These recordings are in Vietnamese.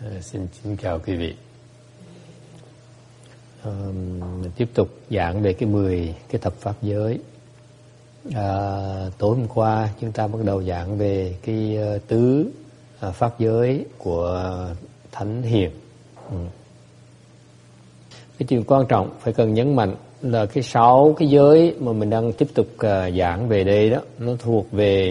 Xin chào quý vị. Mình tiếp tục giảng về cái 10 cái thập pháp giới. Tối hôm qua chúng ta bắt đầu giảng về cái tứ pháp giới của Thánh Hiền. Cái chuyện quan trọng phải cần nhấn mạnh là cái 6 cái giới mà mình đang tiếp tục giảng về đây đó, nó thuộc về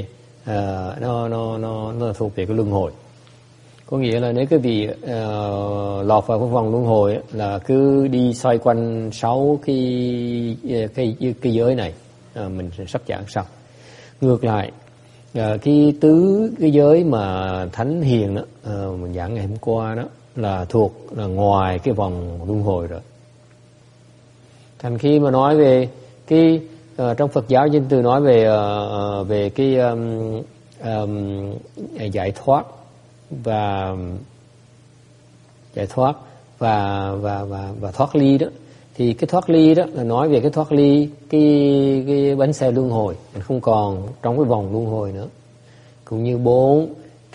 nó thuộc về cái luân hồi. Có nghĩa là nếu cái vị lọt vào cái vòng luân hồi ấy, là cứ đi xoay quanh 6 cái giới này, mình sẽ sắp giảng xong. Ngược lại, cái tứ cái giới mà Thánh Hiền đó, mình giảng ngày hôm qua đó là thuộc là ngoài cái vòng luân hồi rồi. Thành khi mà nói về cái trong Phật giáo dân từ nói về cái giải thoát và thoát ly đó, thì cái thoát ly đó là nói về cái thoát ly cái bánh xe luân hồi, mình không còn trong cái vòng luân hồi nữa, cũng như bốn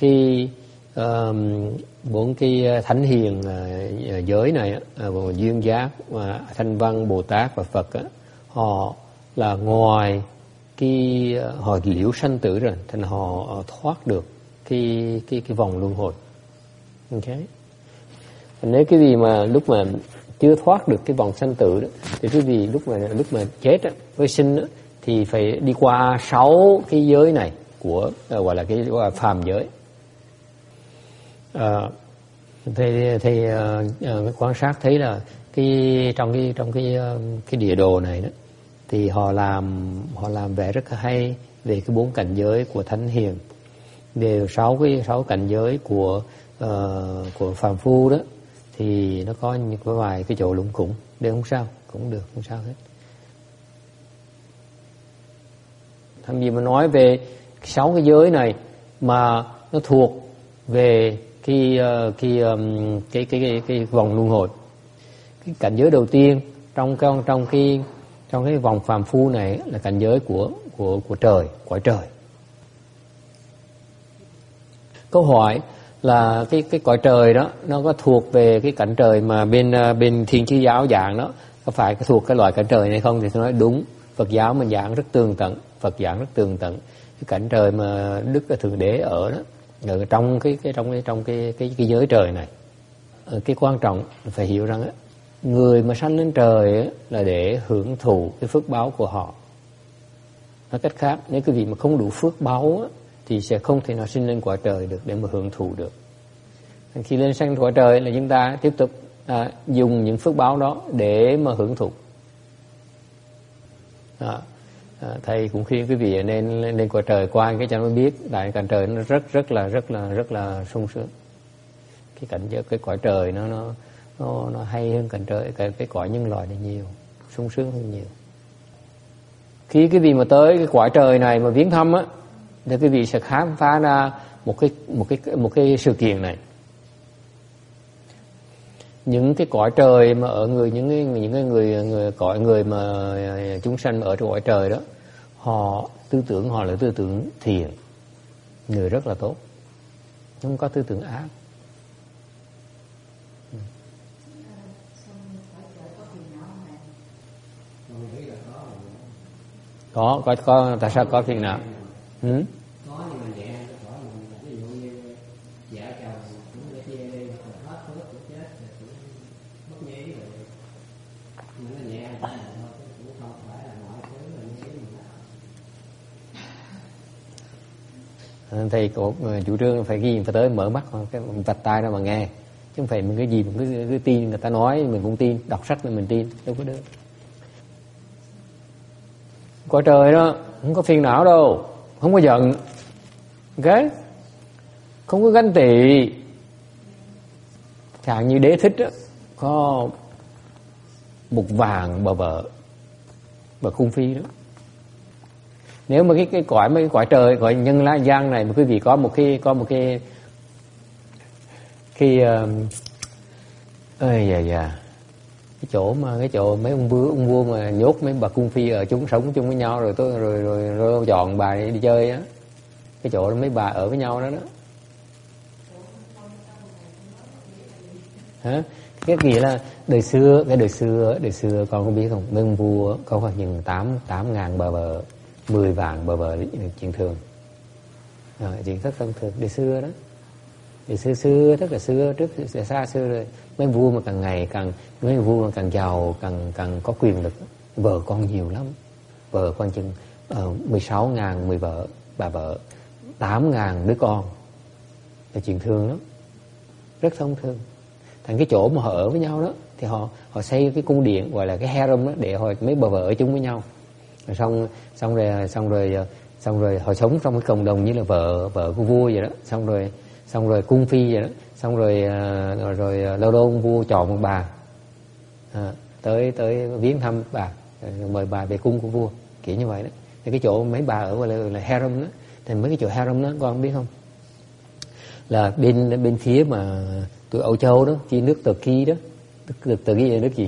cái Thánh Hiền giới này, duyên giác, Thanh Văn, Bồ Tát và Phật á, họ là ngoài họ liễu sanh tử rồi, thành họ thoát được cái vòng luân hồi. Okay. Nếu cái gì mà lúc mà chưa thoát được cái vòng sanh tử đó, thì cái gì lúc mà chết á, với sinh á, thì phải đi qua 6 cái giới này của gọi là cái phàm giới. Thì quan sát thấy là trong cái địa đồ này đó, thì họ làm vẻ rất hay về cái 4 cảnh giới của Thánh Hiền. Đều 6 cảnh giới của phàm phu đó, thì nó có những vài cái chỗ lủng củng, đều không sao, cũng được, không sao hết. Tham gì mà nói về 6 cái giới này mà nó thuộc về cái vòng luân hồi. Cái cảnh giới đầu tiên trong cái vòng phàm phu này là cảnh giới của trời, cõi trời. Câu hỏi là cái cõi trời đó nó có thuộc về cái cảnh trời mà bên Thiên Chúa giáo giảng đó, có phải thuộc cái loại cảnh trời này không? Thì tôi nói đúng, Phật giáo mình giảng rất tường tận, cái cảnh trời mà Đức Thượng Đế ở đó, ở trong cái giới trời này. Cái quan trọng phải hiểu rằng người mà sanh lên trời là để hưởng thụ cái phước báo của họ. Nói cách khác, nếu cái vị mà không đủ phước báo thì sẽ không thể nào sinh lên cõi trời được để mà hưởng thụ được. Khi lên sanh cõi trời là chúng ta tiếp tục dùng những phước báo đó để mà hưởng thụ. Thầy cũng khuyên quý vị nên lên cõi trời qua cái cho nó biết, đại cảnh trời nó rất là sung sướng. Cái cảnh giới cái cõi trời nó hay hơn cảnh trời cái cõi nhân loại này nhiều, sung sướng hơn nhiều. Khi quý vị mà tới cái cõi trời này mà viếng thăm á, thì quý vị sẽ khám phá ra một cái sự kiện này. Những cái cõi trời mà ở những cái người mà chúng sanh ở trong cõi trời đó, họ tư tưởng họ là tư tưởng thiện, người rất là tốt, không có tư tưởng ác. Có tại sao có phiền não? Có nhưng mà nhẹ có ví dụ như vợ chồng cũng để chia đi, hết phước cũng chết cũng mất nhí rồi, nhưng nó nhẹ thôi, cũng không phải là mọi thứ là như thế mà. Thầy có chủ trương phải ghi, phải tới mở mắt cái vạch tai ra mà nghe, chứ không phải mình cái gì mình cứ tin người ta nói mình cũng tin, đọc sách nên mình tin, đâu có được. Cõi trời đó không có phiền não đâu, không có giận, ok, không có ganh tị. Chẳng như Đế Thích đó, có một vàng bà vợ, bà cung phi đó. Nếu mà cái cõi trời, cõi nhân lá giang này mà quý vị có một cái cái chỗ mấy ông vua mà nhốt mấy bà cung phi ở chúng sống chung với nhau rồi chọn bà đi chơi á, cái chỗ đó mấy bà ở với nhau đó. Hả? Cái nghĩa là đời xưa con có biết không, mấy ông vua có khoảng chừng 8.000 bà vợ, 10 vạn bà vợ là chuyện thường. Chuyện rất thông thường đời xưa đó. Đời xưa rất là xưa, trước xa xưa rồi. Mấy vua mà càng giàu, càng có quyền lực, vợ con nhiều lắm. Vợ con chừng 16.000 bà vợ, 8.000 đứa con là chuyện thường lắm, rất thông thường. Thành cái chỗ mà họ ở với nhau đó thì họ xây cái cung điện gọi là cái harem đó, để mấy bà vợ ở chung với nhau. Xong rồi họ sống trong cái cộng đồng như là vợ của vua vậy đó. Xong rồi cung phi vậy đó. Xong rồi lâu lâu ông vua chọn một bà tới viếng thăm bà, mời bà về cung của vua, kiểu như vậy đó. Thì cái chỗ mấy bà ở gọi là harem đó. Thì mấy cái chỗ harem đó con biết không, là bên phía mà tụi Âu Châu đó, phía nước Turkey đó. Turkey là nước gì?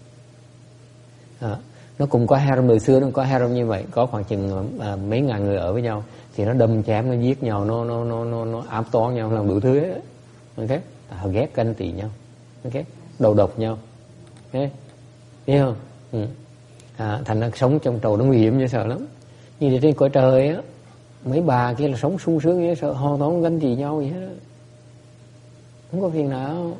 Nó cũng có harem, đời xưa nó có harem như vậy, có khoảng chừng mấy ngàn người ở với nhau, thì nó đâm chém, nó giết nhau, nó ám toán nhau, làm đủ thứ hết. Ok, họ ghét canh tị nhau, ok, đầu độc nhau, ok, biết không? Thành ra sống trong trầu nó nguy hiểm dễ sợ lắm. Như trên cõi trời á, mấy bà kia là sống sung sướng dễ sợ, ho toán ganh tị nhau vậy hết đó, không có phiền não.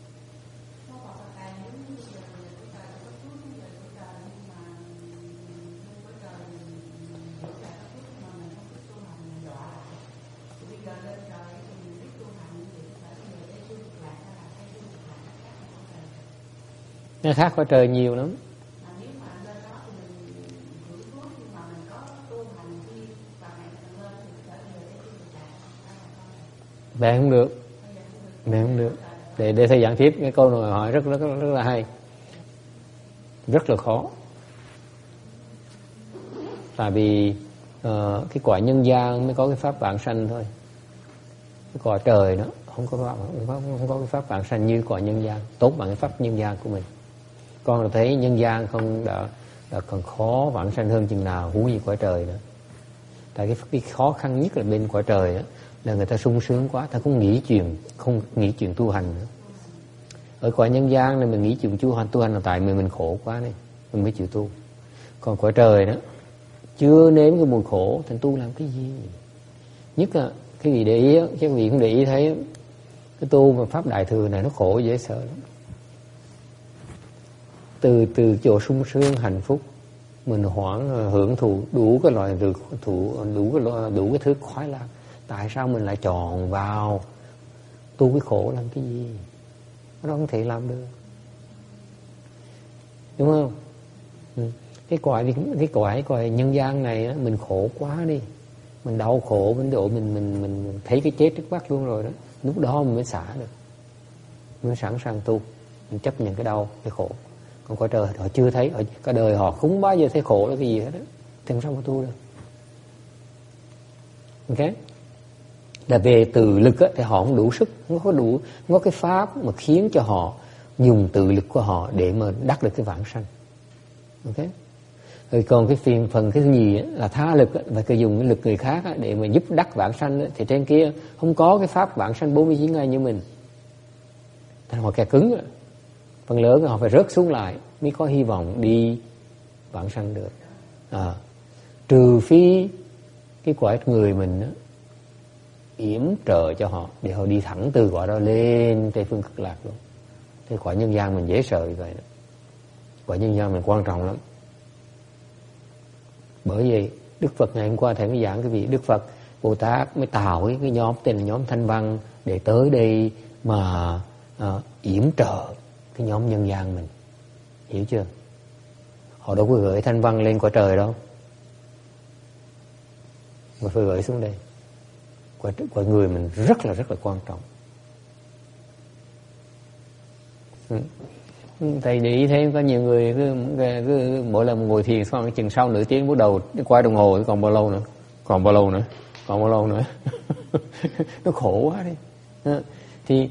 Nó khác cõi trời nhiều lắm. Về không được. Để thầy giảng tiếp cái câu này hỏi rất là hay, rất là khó. Tại vì cái quả nhân gian mới có cái pháp vãng sanh thôi. Cái quả trời đó không có cái pháp vãng sanh như quả nhân gian, tốt bằng cái pháp nhân gian của mình. Con đã thấy nhân gian không đã còn khó vãng sanh hơn chừng nào, huống gì quả trời nữa. Tại cái khó khăn nhất là bên quả trời đó, là người ta sung sướng quá, ta không nghĩ chuyện tu hành nữa. Ở quả nhân gian này mình nghĩ chuyện tu hành là tại mình khổ quá này, mình mới chịu tu. Còn quả trời đó chưa nếm cái mùi khổ thì tu làm cái gì? Nhất là cái vị để ý, các vị cũng để ý thấy cái tu mà pháp đại thừa này nó khổ dễ sợ lắm. Từ chỗ sung sướng hạnh phúc mình hưởng thụ đủ cái loại đủ cái thứ khoái lạc, tại sao mình lại chọn vào tu cái khổ làm cái gì? Nó không thể làm được, đúng không? Cái cõi nhân gian này á, mình khổ quá đi, mình đau khổ đến độ mình thấy cái chết trước mắt luôn rồi đó, lúc đó mình mới xả được, mới sẵn sàng tu, mình chấp nhận cái đau cái khổ. Còn cõi trời họ chưa thấy, cả đời họ không bao giờ thấy khổ là cái gì hết đó, thì làm sao mà tu được? Ok, là về từ lực á, thì họ không đủ sức, không có cái pháp mà khiến cho họ dùng tự lực của họ để mà đắc được cái vãng sanh. Ok, rồi còn cái phần cái gì á, là tha lực á, và cái dùng cái lực người khác á, để mà giúp đắc vãng sanh á, thì trên kia không có cái pháp vãng sanh 49 ngày như mình, thành họ kẹt cứng á. Phần lớn họ phải rớt xuống lại mới có hy vọng đi vãng sanh được. Trừ phi cái cõi người mình đó, yểm trợ cho họ để họ đi thẳng từ cõi đó lên Tây phương cực lạc luôn. Thế cõi nhân gian mình dễ sợ như vậy đó. Cõi nhân gian mình quan trọng lắm. Bởi vậy Đức Phật ngày hôm qua thầy mới giảng cái vị Đức Phật Bồ Tát mới tạo cái nhóm tên là nhóm Thanh Văn để tới đây mà yểm trợ cái nhóm nhân gian mình, hiểu chưa? Họ đâu có gửi Thanh Văn lên cõi trời đâu, mà phải gửi xuống đây. Cõi người mình rất là quan trọng. Thầy để ý thấy có nhiều người cứ mỗi lần ngồi thiền xong chừng sau nửa tiếng bắt đầu quay đồng hồ, còn bao lâu nữa nó khổ quá đi. Thì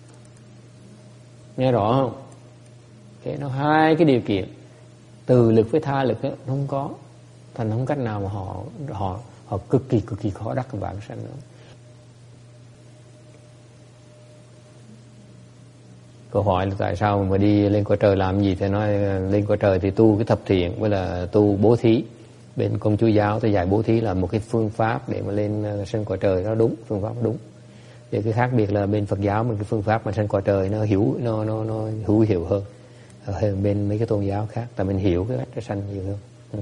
nghe rõ không? Nó hai cái điều kiện từ lực với tha lực đó, nó không có, thành không cách nào mà họ cực kỳ khó đắc vãng sanh nữa. câu hỏi là tại sao mà đi lên cõi trời làm gì? Thì nói lên cõi trời thì tu cái thập thiện với là tu bố thí. Bên Công Chúa giáo tôi dạy bố thí là một cái phương pháp để mà lên sân cõi trời, nó đúng, phương pháp đúng. Để cái khác biệt là bên Phật giáo mình cái phương pháp mà sân cõi trời nó hữu hiệu hơn bên mấy cái tôn giáo khác, tại mình hiểu cái cách nó sanh nhiều hơn.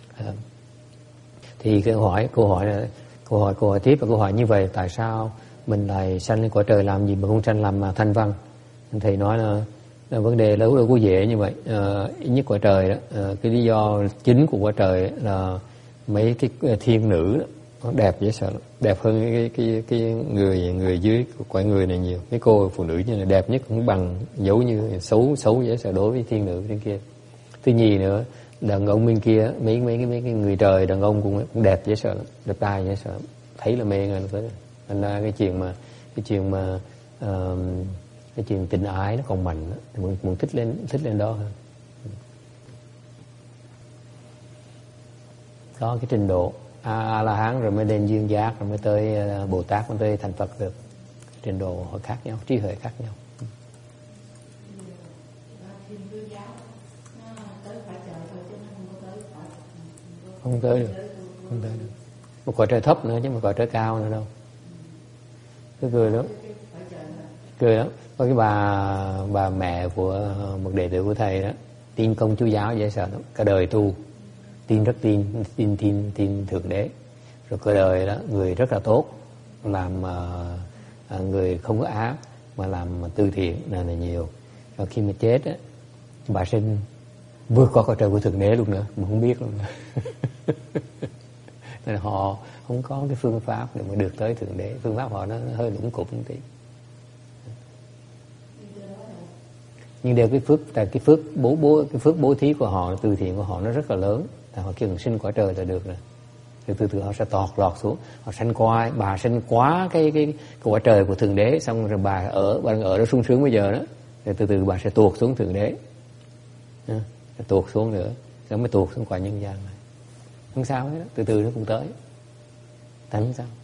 Thì câu hỏi tiếp là câu hỏi như vậy, tại sao mình lại sanh lên cõi trời làm gì mà không sanh làm thanh văn? Thầy nói là vấn đề đâu có dễ như vậy. Ít nhất cõi trời đó, cái lý do chính của cõi trời là mấy cái thiên nữ đó, nó đẹp dễ sợ lắm, đẹp hơn cái người dưới cõi người này nhiều. Mấy cô phụ nữ như là đẹp nhất cũng bằng dấu như xấu dễ sợ đối với thiên nữ trên kia. Thứ nhì nữa, đàn ông bên kia mấy cái người trời đàn ông cũng đẹp dễ sợ lắm, đẹp trai dễ sợ lắm. Thấy là mê người tới. Thành ra cái chuyện tình ái nó còn mạnh đó, thì muốn thích lên đó hơn. Có cái trình độ A La Hán rồi mới lên duyên giác, rồi mới tới Bồ Tát, mới tới thành Phật được. Trình độ họ khác nhau, trí huệ khác nhau. Không tới được. Một cõi trời thấp nữa chứ một cõi trời cao nữa đâu. Cứ cười lắm. Có cái bà mẹ của một đệ tử của thầy đó, tin Công Chúa giáo dễ sợ lắm, cả đời tu, tin thượng đế, rồi cả đời đó người rất là tốt, làm người không có ác mà làm từ thiện là nhiều. Rồi khi mà chết á, bà sinh vượt qua cõi trời của thượng đế luôn nữa mà không biết luôn. Nên họ không có cái phương pháp để mà được tới thượng đế, phương pháp họ nó hơi lũng cụp một tí. Nhưng đều cái phước bố thí của họ, từ thiện của họ nó rất là lớn, họ chỉ cần sinh cõi trời là được rồi. Từ từ họ sẽ tọt lọt xuống, họ bà sinh quá cái cõi trời của thượng đế, xong rồi bà ở đó sung sướng bây giờ đó, rồi từ từ bà sẽ tuột xuống thượng đế, tuột xuống nữa, rồi mới tuột xuống cõi nhân gian này. Không sao hết đó, từ từ nó cũng tới. Tại không sao?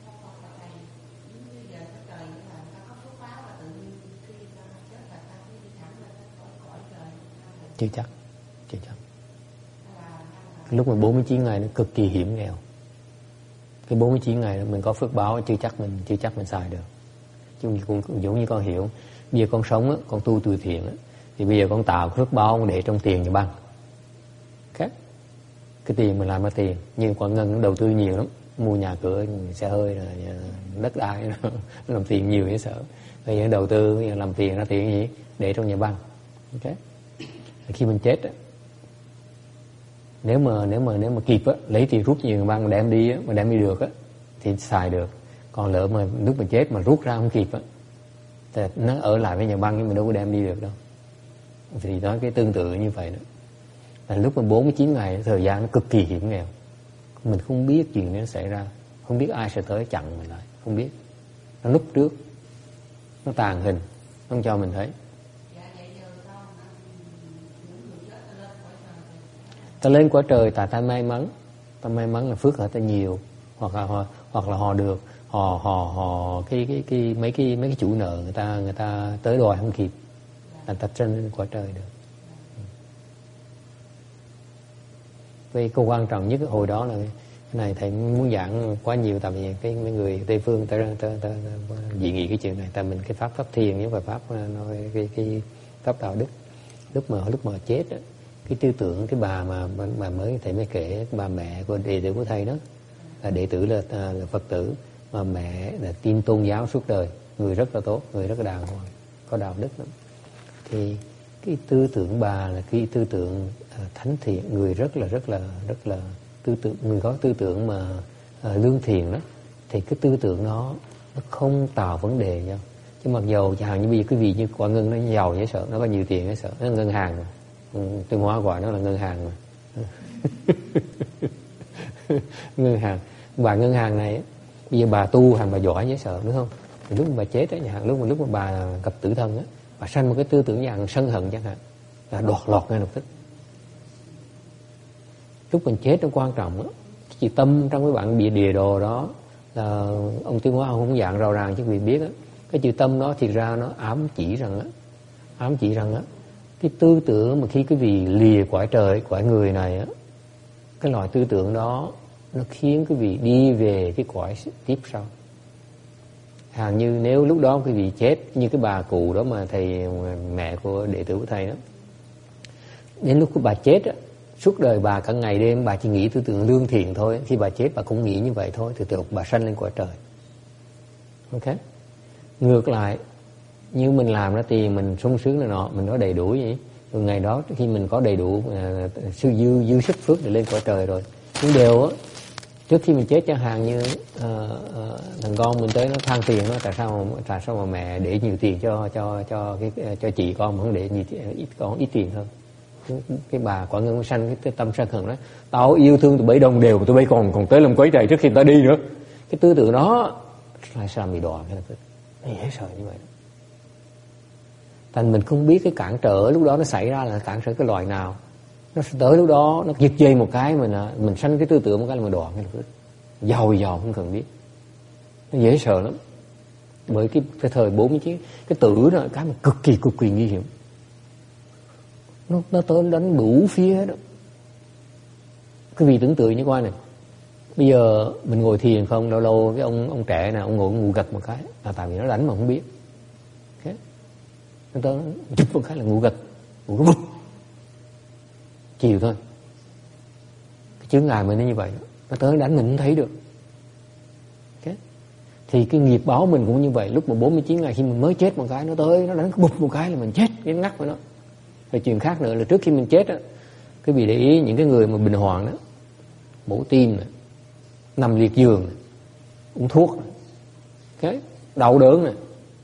Chưa chắc. Lúc mà 49 ngày nó cực kỳ hiểm nghèo. Cái 49 ngày đó mình có phước báo chưa chắc mình xài được. Chứ cũng giống như con hiểu, bây giờ con sống á, con tu từ thiện á, thì bây giờ con tạo phước báo con để trong tiền như băng. Cái tiền mình làm ra tiền, nhưng Quảng Ngân nó đầu tư nhiều lắm, mua nhà cửa, xe hơi, rồi đất đai, nó làm tiền nhiều dễ sợ. Bây giờ đầu tư làm tiền ra tiền gì để trong nhà băng. Okay. Khi mình chết á, nếu mà kịp á, lấy tiền rút nhiều băng mà đem đi được á, thì xài được. Còn lỡ mà lúc mình chết mà rút ra không kịp á, thì nó ở lại với nhà băng nhưng mình đâu có đem đi được đâu. Thì nói cái tương tự như vậy đó. Là lúc mà 49 ngày thời gian nó cực kỳ hiểm nghèo, mình không biết chuyện nó xảy ra, không biết ai sẽ tới chặn mình lại, không biết. Nó núp trước, nó tàn hình, nó không cho mình thấy. Ta lên cõi trời tại ta may mắn là phước ở ta nhiều, hoặc là họ được họ mấy cái chủ nợ người ta tới đòi không kịp, là ta trên cõi trời được. Cái câu quan trọng nhất hồi đó là cái này thầy muốn giảng quá nhiều, tại vì cái mấy người Tây phương ta dị nghị cái chuyện này, tại mình cái pháp thiền với pháp nói cái pháp đạo đức. Lúc mà chết đó, cái tư tưởng cái bà mà mới thầy mới kể, cái bà mẹ của đệ tử của thầy đó, là đệ tử là Phật tử, mà mẹ là tin tôn giáo suốt đời, người rất là tốt, người rất là đàng hoàng, có đạo đức lắm. Thì cái tư tưởng bà là cái tư tưởng thánh thiện, người rất là tư tưởng, người có tư tưởng mà lương thiện đó, thì cái tư tưởng nó không tạo vấn đề nhau. Chứ mặc dầu chẳng hạn như bây giờ cái vị như Quảng Ngân nó giàu dễ sợ, nó có nhiều tiền dễ sợ, nó là ngân hàng mà. Tuyên hóa gọi nó là ngân hàng mà. Ngân hàng, bà ngân hàng này bây giờ bà tu hành bà giỏi dễ sợ, đúng không? Thì lúc mà bà chết á, lúc mà bà gặp tử thân á, bà sanh một cái tư tưởng dạng sân hận chẳng hạn, là đoạt lọt ngay lập tức. Lúc mình chết nó quan trọng á, cái tâm trong cái bản địa đồ đó là ông Tuyên Hóa không dạng rõ ràng chứ quý vị biết á, cái chữ tâm đó thì ra nó ám chỉ rằng á, ám chỉ rằng á, cái tư tưởng mà khi cái vị lìa cõi trời cõi người này á, cái loại tư tưởng đó nó khiến cái vị đi về cái cõi tiếp sau. Hẳn như nếu lúc đó cái vị chết như cái bà cụ đó mà thầy, mẹ của đệ tử của thầy đó, đến lúc cái bà chết á, suốt đời bà cả ngày đêm bà chỉ nghĩ tư tưởng lương thiện thôi. Khi bà chết bà cũng nghĩ như vậy thôi, từ từ bà sanh lên cõi trời. Ok. Ngược lại, như mình làm đó thì mình sung sướng này nọ, mình có đầy đủ vậy. Rồi ngày đó khi mình có đầy đủ dư sức phước để lên cõi trời rồi. Nhưng đều á, trước khi mình chết chẳng hạn như thằng con mình tới nó than tiền nó, tại sao mà mẹ để nhiều tiền cho chị con mà không để ít tiền hơn. Cái bà quả ngân sanh cái tâm sân hận đó, tao yêu thương tụi bay đồng đều mà tụi bay còn tới làm quấy trời trước khi tao đi nữa. Cái tư tưởng đó là sao bị đọa cái là dễ sợ như vậy đó. Thành mình không biết cái cản trở lúc đó nó xảy ra là cản trở cái loại nào, nó sẽ tới lúc đó nó giật dây một cái mình sanh cái tư tưởng một cái là mình đọa cái là giàu không cần biết, nó dễ sợ lắm. Bởi cái thời 49 cái tử đó cái mà cực kỳ nguy hiểm, nó tới đánh đủ phía đó. Cái vị tưởng tượng như coi này, bây giờ mình ngồi thiền không, lâu lâu cái ông trẻ này ông ngồi ngủ gật một cái là tại vì nó đánh mà không biết. Okay. Nó tới chụp một cái là ngủ gật vụt chiều thôi. Cái chướng ngại mình nó như vậy, nó tới đánh mình không thấy được. Okay. Thì cái nghiệp báo mình cũng như vậy. Lúc mà 49 ngày khi mình mới chết một cái, nó tới nó đánh bụp một cái là mình chết cái ngắt với nó. Rồi chuyện khác nữa là trước khi mình chết á, cái vị để ý những cái người mà bình hoàng đó, mổ tim này, nằm liệt giường này, uống thuốc này, okay, đau đớn này,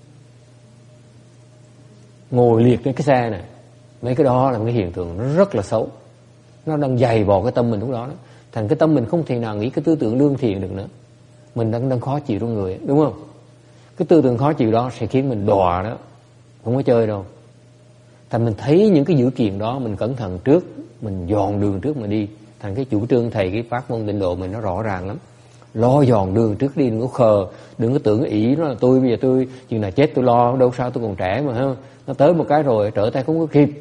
ngồi liệt trên cái xe này, mấy cái đó là một cái hiện tượng nó rất là xấu. Nó đang dày vào cái tâm mình lúc đó, đó. Thành cái tâm mình không thể nào nghĩ cái tư tưởng lương thiện được nữa. Mình đang khó chịu trong người, đúng không? Cái tư tưởng khó chịu đó sẽ khiến mình đọa đó, không có chơi đâu. Thành mình thấy những cái dữ kiện đó, mình cẩn thận trước, mình dọn đường trước mà đi. Thành cái chủ trương thầy cái pháp môn tịnh độ mình nó rõ ràng lắm. Lo dọn đường trước đi, đừng có khờ, đừng có tưởng ý nó là tôi bây giờ tôi chừng nào chết tôi lo, đâu sao tôi còn trẻ mà ha. Nó tới một cái rồi trở tay không có kịp.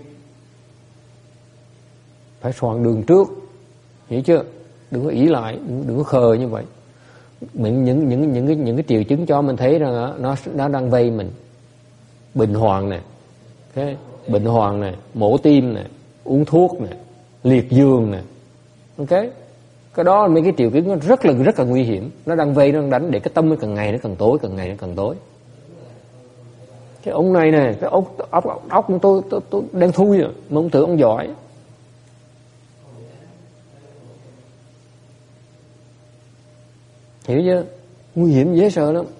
Phải soạn đường trước, hiểu chưa? Đừng có ý lại, đừng có khờ như vậy. Mình những cái triệu chứng cho mình thấy rằng nó đang vây mình. Bệnh hoạn này, okay. Bệnh hoạn này, mổ tim này, uống thuốc này, liệt giường này, ok. Cái đó là mấy cái triệu chứng nó rất là nguy hiểm. Nó đang vây, nó đang đánh để cái tâm nó càng ngày nó càng tối, càng ngày nó càng tối. Cái ông này nè, cái ốc tôi đang thui rồi, mà ông tưởng ông giỏi. Hiểu chưa? Nguy hiểm dễ sợ lắm.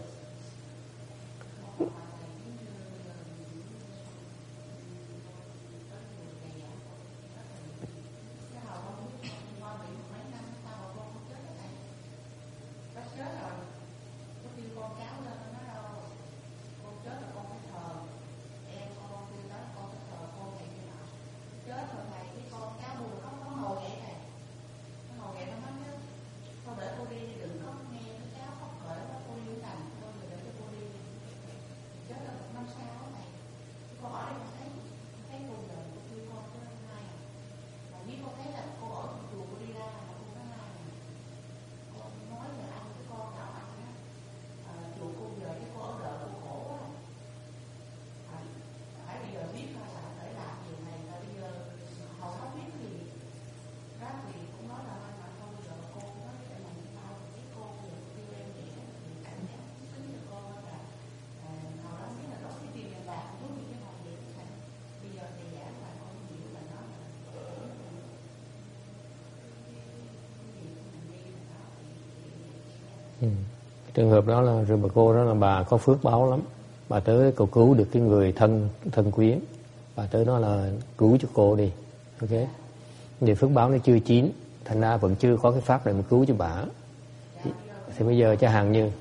Trường hợp đó là rồi bà cô đó là bà có phước báo lắm. Bà tới cầu cứu được cái người thân quyến. Bà tới đó là cứu cho cô đi. Ok. Vì phước báo nó chưa chín, thành ra vẫn chưa có cái pháp để mà cứu cho bà. Thì bây giờ cho hàng như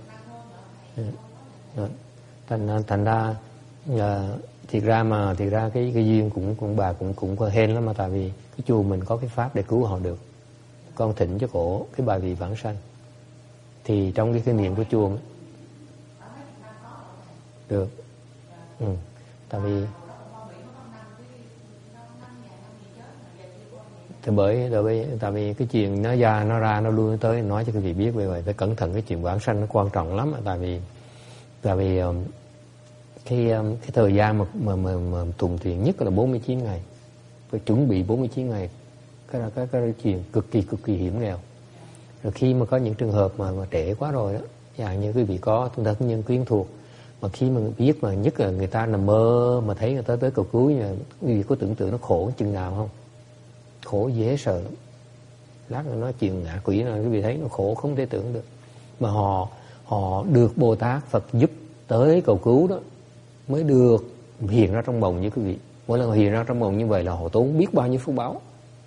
thành ra thiệt ra cái duyên cũng bà cũng có hên lắm, mà tại vì cái chùa mình có cái pháp để cứu họ được. Con thỉnh cho cổ cái bài vị vãng sanh. Thì trong cái kinh nghiệm của chùa được. Tại vì Tại vì cái chuyện nó ra nó ra nó luôn tới, nói cho quý vị biết. Vì vậy phải cẩn thận, cái chuyện vãng sanh nó quan trọng lắm. Tại vì cái thời gian mà thuận tiện nhất là 49 ngày, phải chuẩn bị 49 ngày. Cái chuyện cực kỳ hiểm nghèo. Rồi khi mà có những trường hợp mà trễ quá rồi đó, dạng như quý vị có chúng ta có nhân quyến thuộc, mà khi mà biết mà nhất là người ta nằm mơ mà thấy người ta tới cầu cứu, như quý vị có tưởng tượng nó khổ chừng nào không? Khổ dễ sợ lắm. Lát nữa nói chuyện ngạ quỷ là quý vị thấy nó khổ không thể tưởng được. Mà họ được Bồ Tát Phật giúp tới cầu cứu đó mới được hiện ra trong mộng như quý vị. Mỗi lần họ hiện ra trong mộng như vậy là họ tốn biết bao nhiêu phước báo.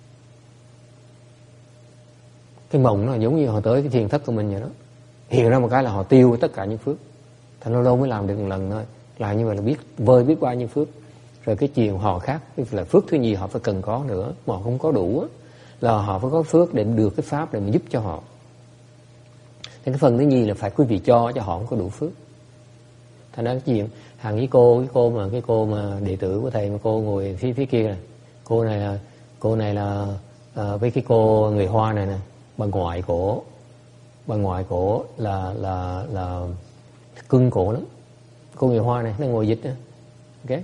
Cái mộng nó giống như họ tới cái thiền thất của mình vậy đó, hiện ra một cái là họ tiêu tất cả những phước. Thành lâu lâu mới làm được một lần thôi, làm như vậy là biết bao nhiêu phước. Rồi cái chuyện họ khác là phước thứ gì họ phải cần có nữa, mà họ không có đủ là họ phải có phước để được cái pháp để mà giúp cho họ. Thì cái phần thứ nhì là phải quý vị cho họ không có đủ phước. Thành ra cái chuyện hàng cái cô mà đệ tử của thầy, mà cô ngồi phía kia này, cô này là với cái cô người Hoa này nè, bà ngoại cổ là cưng cổ lắm. Cô người Hoa này nó ngồi dịch nữa, ok.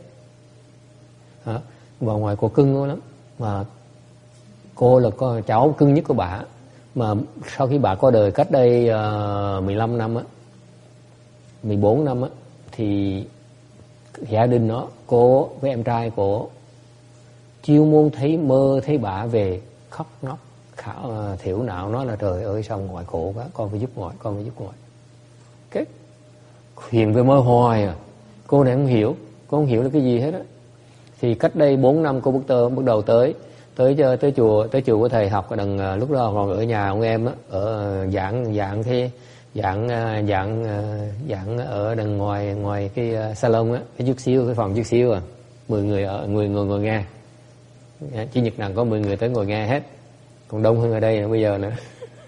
Bà ngoại cổ cưng cô lắm, mà cô là con cháu cưng nhất của bà. Mà sau khi bà qua đời cách đây 15 năm á, 14 năm á, thì gia đình nó, cô với em trai cổ chiêu môn mơ thấy bà về khóc nóc thiểu não, nói là trời ơi sao ngoại khổ quá, con phải giúp ngoại. Cái hiện về mơ hoài à. Cô này cô không hiểu là cái gì hết á. Thì cách đây 4 năm cô bắt đầu tới chùa của thầy học. Lúc đó còn ở nhà ông em á, ở dạng ở đằng ngoài cái salon á, cái phòng chút xíu 10 người ngồi nghe. Chủ nhật nào có 10 người tới ngồi nghe hết, còn đông hơn ở đây bây giờ nữa.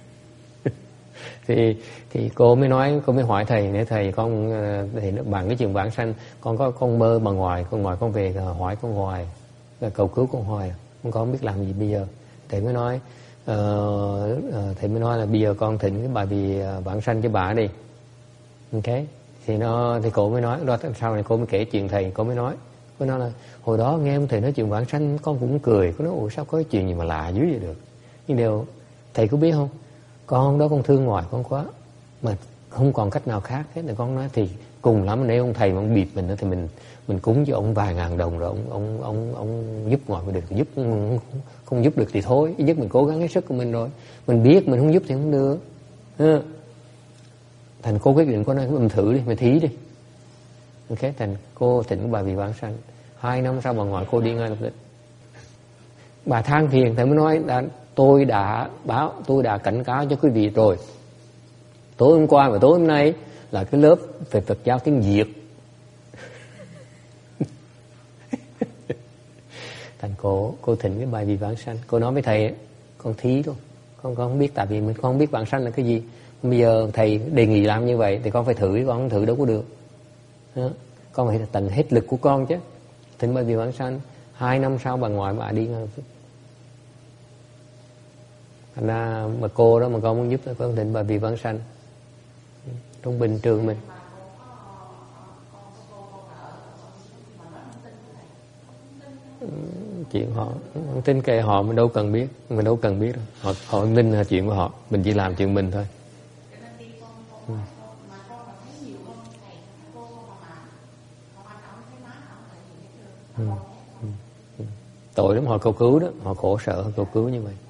thì cô mới hỏi thầy, để thầy con thì bằng cái chuyện vãng sanh, con mơ bà ngoại, con về hỏi con hoài, cầu cứu con hoài, con không biết làm gì bây giờ. Thầy mới nói là bây giờ con thỉnh cái bài vì vãng sanh cho bà đi, ok. Thì cô mới nói đó, sau này cô mới kể chuyện thầy. Cô nói là hồi đó nghe ông thầy nói chuyện vãng sanh, con cũng cười. Cô nói ủa sao có cái chuyện gì mà lạ dữ vậy được. Nhưng điều thầy có biết không, con đó con thương ngoại con quá, mà không còn cách nào khác hết. Thì con nói thì cùng lắm nếu ông thầy mà ông bịp mình thì mình cúng cho ông vài ngàn đồng rồi ông giúp ngoại mình được, giúp không giúp được thì thôi, ít nhất mình cố gắng hết sức của mình rồi. Mình biết mình không giúp thì không được. Thành cô quyết định, cô nói mình thử đi, mình thí đi, ok. Thành cô thỉnh bà vì vãng sanh. 2 năm sau bà ngoại cô đi ngay lập tức. Bà than phiền, thầy mới nói tôi đã cảnh cáo cho quý vị rồi, tối hôm qua và tối hôm nay là cái lớp về Phật giáo tiếng Việt. Thành cô thỉnh cái bài vì vãng sanh. Cô nói với thầy, con thí thôi, con không biết, tại vì mình không biết vãng sanh là cái gì. Bây giờ thầy đề nghị làm như vậy thì con phải thử, con không thử đâu có được. Con phải tận hết lực của con chứ. Thỉnh bài vì vãng sanh. 2 năm sau bà ngoại bà đi ngay. Thành ra mà cô đó mà con muốn giúp, con thỉnh bài vì vãng sanh trong bình trường mình. Chuyện họ không tin kệ họ, mình đâu cần biết đâu. Họ tin là chuyện của họ, mình chỉ làm chuyện mình thôi. Tội lắm, họ cầu cứu đó, họ khổ sở, họ cầu cứu như vậy.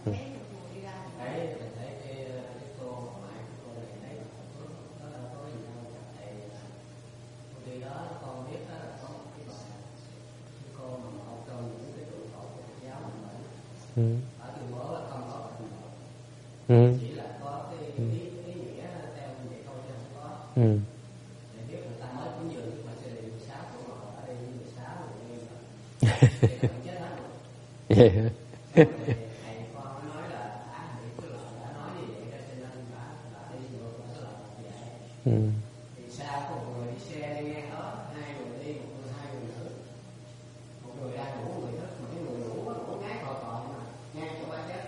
Chỉ là có cái ý nghĩa theo vậy thôi chứ không có. Để biết người ta mới cũng dự mà sẽ đi 16 của họ ở đây 16 rồi chết hết rồi. Thầy con nói là đã nói như vậy cho nên đã đi ngược lại cái lời vậy. Thì sao có một người đi xe đi ngang đó, 2 người đi, hai người nữ, một người đang ngủ, người thức, mà cái người ngủ ngáp hồi còn mà ngang cho ba chết.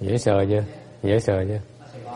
Dễ sợ chưa? Dễ sợ chưa?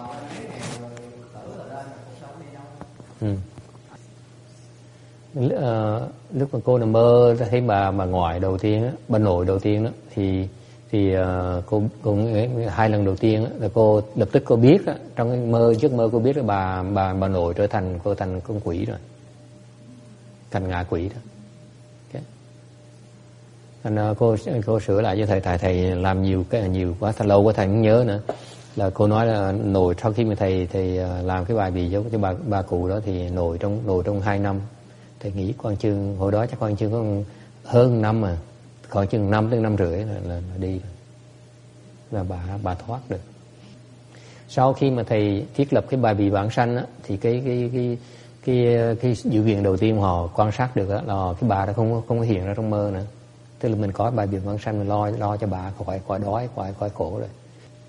Lúc mà cô nằm mơ thấy bà ngoại đầu tiên á, bà nội đầu tiên đó, thì cô hai lần đầu tiên á, là cô lập tức cô biết á, trong cái giấc mơ cô biết là bà nội trở thành con quỷ rồi, thành ngạ quỷ đó. Okay. Thành cô sửa lại cho thầy làm nhiều quá, thật lâu quá thầy không nhớ nữa. Là cô nói là nội sau khi mà thầy làm cái bài bì cho bà cụ đó thì nội trong 2 năm. Thầy nghĩ con chương hồi đó chắc con chương có hơn năm mà, còn chừng 5 đến 5 rưỡi là đi rồi, là bà thoát được. Sau khi mà thầy thiết lập cái bài bì bản sanh á, thì cái dữ kiện đầu tiên mà họ quan sát được á, là cái bà đã không có hiện ra trong mơ nữa. Tức là mình có bài bì bản sanh, mình lo cho bà khỏi đói, khỏi khổ rồi.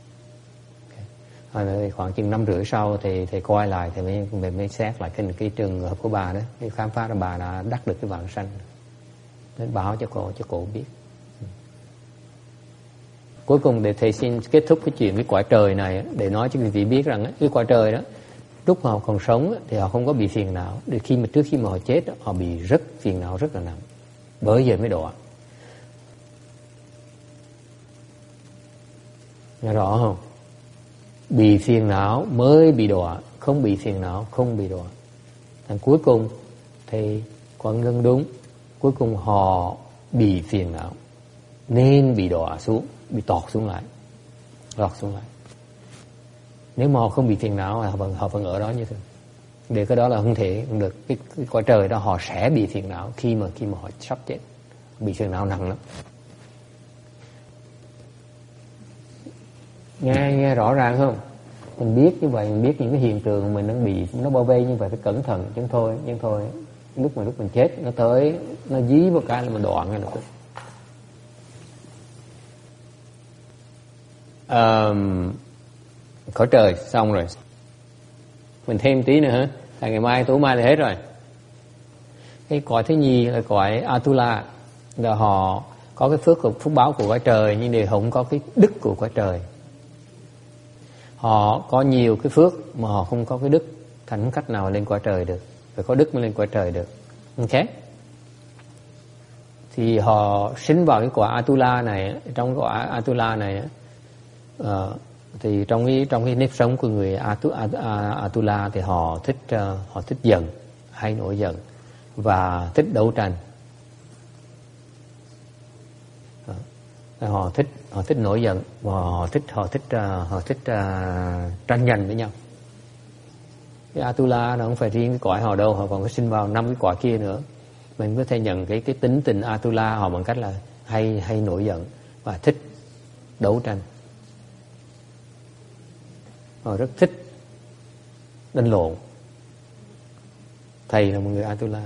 Okay. Khoảng chừng 5 rưỡi sau thì thầy coi lại thì mới xét lại cái trường hợp của bà đó, thì khám phá ra bà đã đắc được cái vãng sanh, nên báo cho cô biết. Cuối cùng để thầy xin kết thúc cái chuyện cái quả trời này để nói cho quý vị biết rằng cái quả trời đó lúc mà họ còn sống thì họ không có bị phiền não, để trước khi mà họ chết họ bị rất phiền não rất là nặng, bởi vậy mới đọa. Nghe rõ không? Bị phiền não mới bị đọa, không bị phiền não không bị đọa. Thành cuối cùng thì Quảng Ngân đúng, cuối cùng họ bị phiền não nên bị đọa xuống, bị lọt xuống lại. Nếu mà họ không bị phiền não họ vẫn ở đó như thường. Để cái đó là không được. Cái quả trời đó họ sẽ bị phiền não khi mà họ sắp chết, bị phiền não nặng lắm. Nghe rõ ràng không? Mình biết như vậy, mình biết những cái hiện tượng mình đang bị nó bao vây như vậy, phải cẩn thận chứ thôi. Lúc mình chết nó tới, nó dí một cái là mình đoạn ngay lập tức. Cõi trời xong rồi, mình thêm tí nữa hả? Tại ngày mai tối mai là hết rồi. Cái cõi thứ nhì là cõi Atula, là họ có cái phước báo của cõi trời nhưng đều không có cái đức của cõi trời. Họ có nhiều cái phước mà họ không có cái đức, thành không cách nào lên cõi trời được, phải có đức mới lên cõi trời được. Ok? Thì họ sinh vào cái quả Atula này, trong quả Atula này thì trong cái nếp sống của người Atula thì họ thích giận, hay nổi giận và thích đấu tranh. Họ thích nổi giận và họ thích tranh giành với nhau. Cái Atula nó không phải riêng cái cõi họ đâu, họ còn có sinh vào 5 cái cõi kia nữa. Mình có thể nhận cái tính tình Atula họ bằng cách là hay nổi giận và thích đấu tranh. Họ rất thích đánh lộn. Thầy là một người Atula.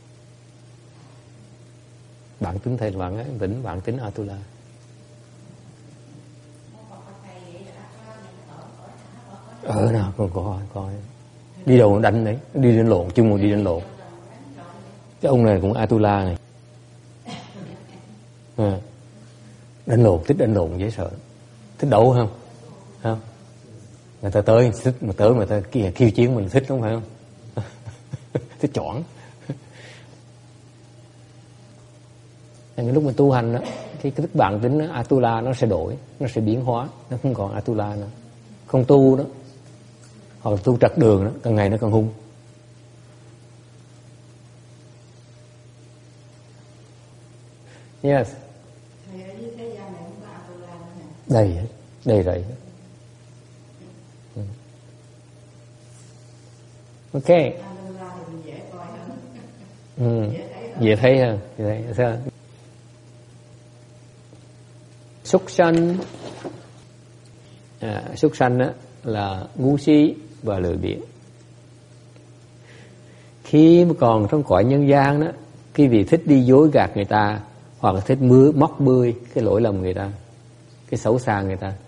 Bản tính thầy là bản tính Atula. Nào còn coi đi đâu đánh đấy, đi đánh lộn, chung một đi đánh lộn. Cái ông này cũng Atula này, đánh lộn, thích đánh lộn dễ sợ, thích đấu không? Người ta tới thích mà người ta khiêu chiến mình thích không phải không? Thích chọn. Nên lúc mình tu hành đó, cái tức bản tính Atula nó sẽ đổi, nó sẽ biến hóa, nó không còn Atula nữa. Không tu đó, hoặc là tu trật đường đó, càng ngày nó càng hung. Yes. Đầy rẫy. Ok. Dễ thấy hơn. Sao? Súc sanh. Súc sanh đó là ngu si và lười biếng. Khi mà còn trong cõi nhân gian đó, quý vị thích đi dối gạt người ta, hoặc là thích móc bươi cái lỗi lầm người ta, cái xấu xa người ta.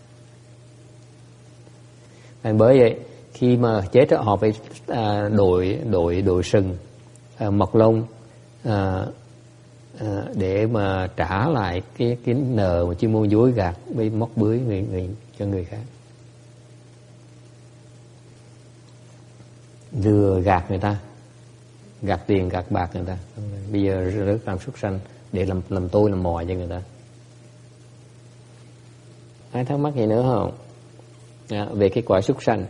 Nên bởi vậy khi mà chết đó, họ phải đổi sừng, mọc lông, để mà trả lại cái nợ mà chuyên môn dối gạt với móc bưới cho người khác, lừa gạt người ta, gạt tiền gạt bạc người ta. Bây giờ rớt làm súc sanh để làm tôi làm mồi cho người ta. Ai thắc mắc gì nữa không? Về cái quả súc sanh.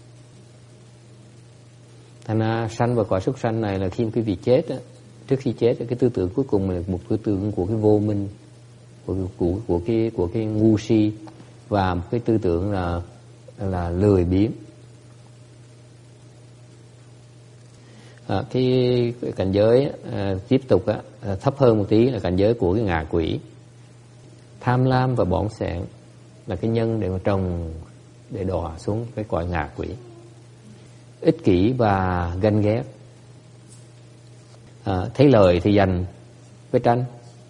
Thành ra sanh và quả súc sanh này là khi quý vị chết á, trước khi chết cái tư tưởng cuối cùng là một tư tưởng của cái vô minh, của cái ngu si, và một cái tư tưởng là lười biếng. Cái cảnh giới tiếp tục thấp hơn một tí là cảnh giới của cái ngạ quỷ. Tham lam và bỏng sẻn là cái nhân để mà trồng, để đọa xuống cái cõi ngạ quỷ. Ích kỷ và ganh ghét, thấy lời thì giành với tranh.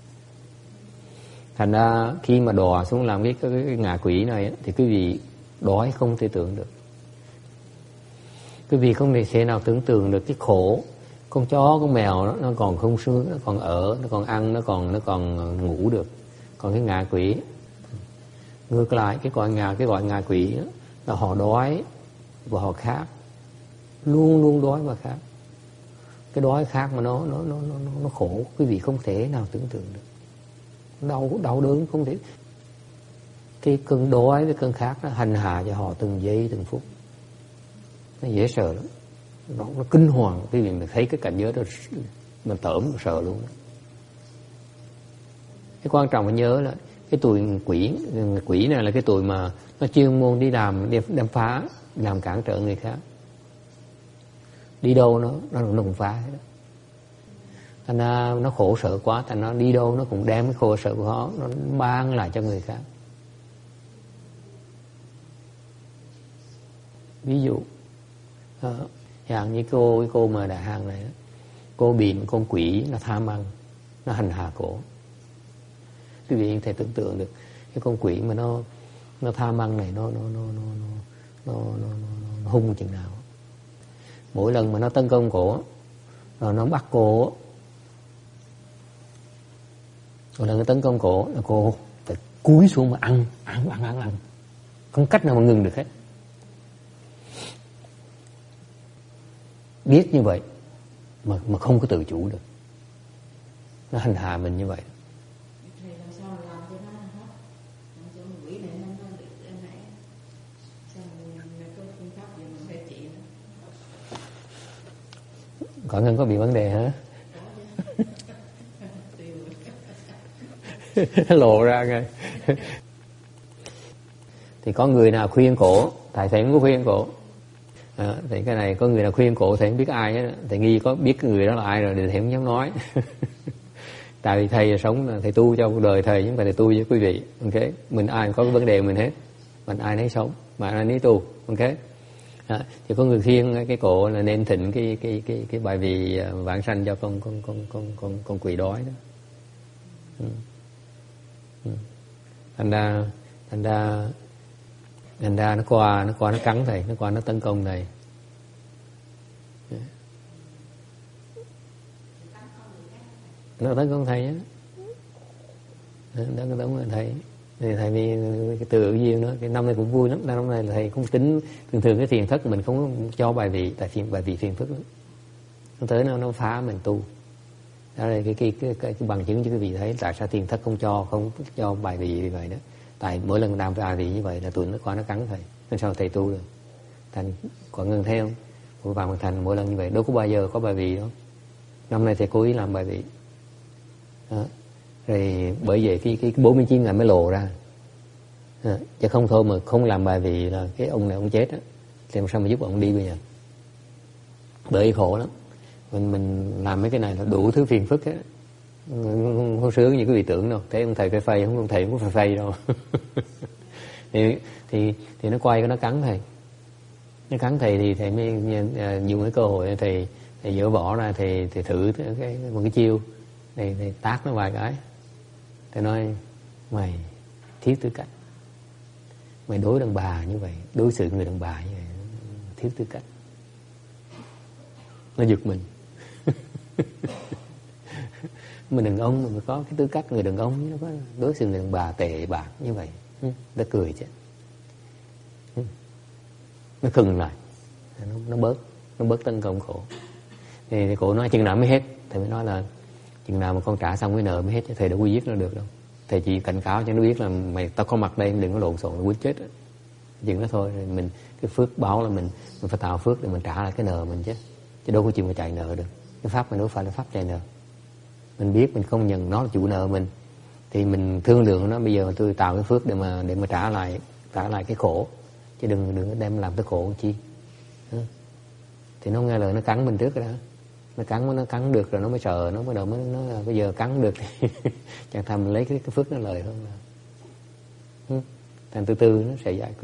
Thành ra khi mà đọa xuống làm cái ngạ quỷ này thì quý vị đói không thể tưởng được. Quý vị không thể nào tưởng tượng được cái khổ. Con chó, con mèo nó còn không sướng, nó còn ở, nó còn ăn, nó còn ngủ được. Còn cái ngạ quỷ, ngược lại cái gọi ngạ quỷ đó, là họ đói và họ khát, luôn luôn đói và khát. Cái đói khát mà nó khổ, quý vị không thể nào tưởng tượng được. Đau đớn không thể. Cái cơn đói với cơn khát nó hành hạ cho họ từng giây từng phút. Nó dễ sợ lắm, nó kinh hoàng. Quý vị mình thấy cái cảnh giới đó mình tởm sợ luôn. Cái quan trọng phải nhớ là cái tuổi quỷ này là cái tuổi mà nó chuyên môn đi đâm phá, làm cản trở người khác. Đi đâu nó cũng phá hết đó. Thành ra nó khổ sở quá, thành nó đi đâu nó cũng đem cái khổ sở của nó mang lại cho người khác. Ví dụ dạng như cái cô mà đại hàng này, cô bị một con quỷ nó tham ăn, nó hành hạ cổ. Quý vị có thể tưởng tượng được cái con quỷ mà nó tham ăn này, nó hung chừng nào. Mỗi lần mà nó tấn công cổ, rồi nó bắt cô, rồi lần nó tấn công cổ là cô phải cúi xuống mà ăn, không cách nào mà ngừng được hết. Biết như vậy mà không có tự chủ được, nó hành hạ mình như vậy. Có Ngân có bị vấn đề hả? Lộ ra ngay. Thì có người nào khuyên cổ, thầy không có khuyên cổ. Thì cái này có người nào khuyên cổ, thầy không biết ai hết. Thầy nghi có biết người đó là ai rồi, thì thầy không dám nói. Tại vì thầy sống, thầy tu cho cuộc đời thầy, chứ không phải thầy tu với quý vị. Ok, mình ai có cái vấn đề mình hết, mình ai nấy sống, mà ai nấy tu. Ok. Thì có người khuyên cái cổ là nên thịnh cái bài vị vãng sanh cho con quỷ đói đó. Thành ra nó qua nó cắn thầy, nó qua nó tấn công thầy. Nó tấn công thầy á, nó tấn công thầy. Thì thầy vì cái từ duyên đó, cái năm này cũng vui lắm. Năm này là thầy không tính, thường cái thiền thất mình không cho bài vị, tại bài vị thiền thất lắm. Nó tới nó phá mình tu. Đó là cái bằng chứng cho quý vị thấy tại sao thiền thất không cho bài vị như vậy đó. Tại mỗi lần làm bài vị như vậy là tụi nó qua nó cắn thầy, nên sao thầy tu được. Thành còn Ngân thấy không, của Vàng Bạc Thành mỗi lần như vậy đâu có bao giờ có bài vị đâu. Năm nay thầy cố ý làm bài vị đó. Rồi bởi vậy cái 49 ngày mới lộ ra. Chứ không thôi mà không làm bài vị là cái ông này ông chết á, thì sao mà giúp ông đi bây giờ. Bởi khổ lắm. Mình làm mấy cái này là đủ thứ phiền phức á, không sướng như quý vị tưởng đâu. Thấy ông thầy phây không, ông thầy không có phây đâu. thì nó quay nó cắn thầy. Nó cắn thầy thì thầy mới dùng cái cơ hội thầy dỡ bỏ ra, thầy thử một cái chiêu, thầy tát nó vài cái. Thầy nói mày thiếu tư cách, mày đối đàn bà như vậy, đối xử người đàn bà như vậy, thiếu tư cách. Nó giật mình. Mình đàn ông mình có cái tư cách người đàn ông, nó có đối xử người đàn bà tệ bạc như vậy. Ta cười chứ. Nó khừng lại, nó bớt tấn công khổ. Thì cổ nói chừng nào mới hết. Thầy mới nói là chừng nào mà con trả xong cái nợ mới hết, chứ thầy đâu có giết nó được đâu. Thầy chỉ cảnh cáo cho nó biết là mày tao có mặt đây, đừng có lộn xộn, quyết chết. Chừng đó thôi. Mình cái phước báo là mình phải tạo phước để mình trả lại cái nợ mình chứ đâu có chịu mà chạy nợ được. Cái pháp mình đâu phải là pháp chạy nợ. Mình biết mình không nhận nó là chủ nợ mình, thì mình thương lượng nó, bây giờ tôi tạo cái phước để mà trả lại cái khổ, chứ đừng đem làm cái khổ chi. Thì nó nghe lời nó cắn mình trước rồi đó. Nó cắn được rồi nó mới sợ, nó bắt đầu mới nói bây giờ cắn được thì chẳng thà mình lấy cái phước nó lời hơn là. Thành từ từ nó sẽ giải quyết.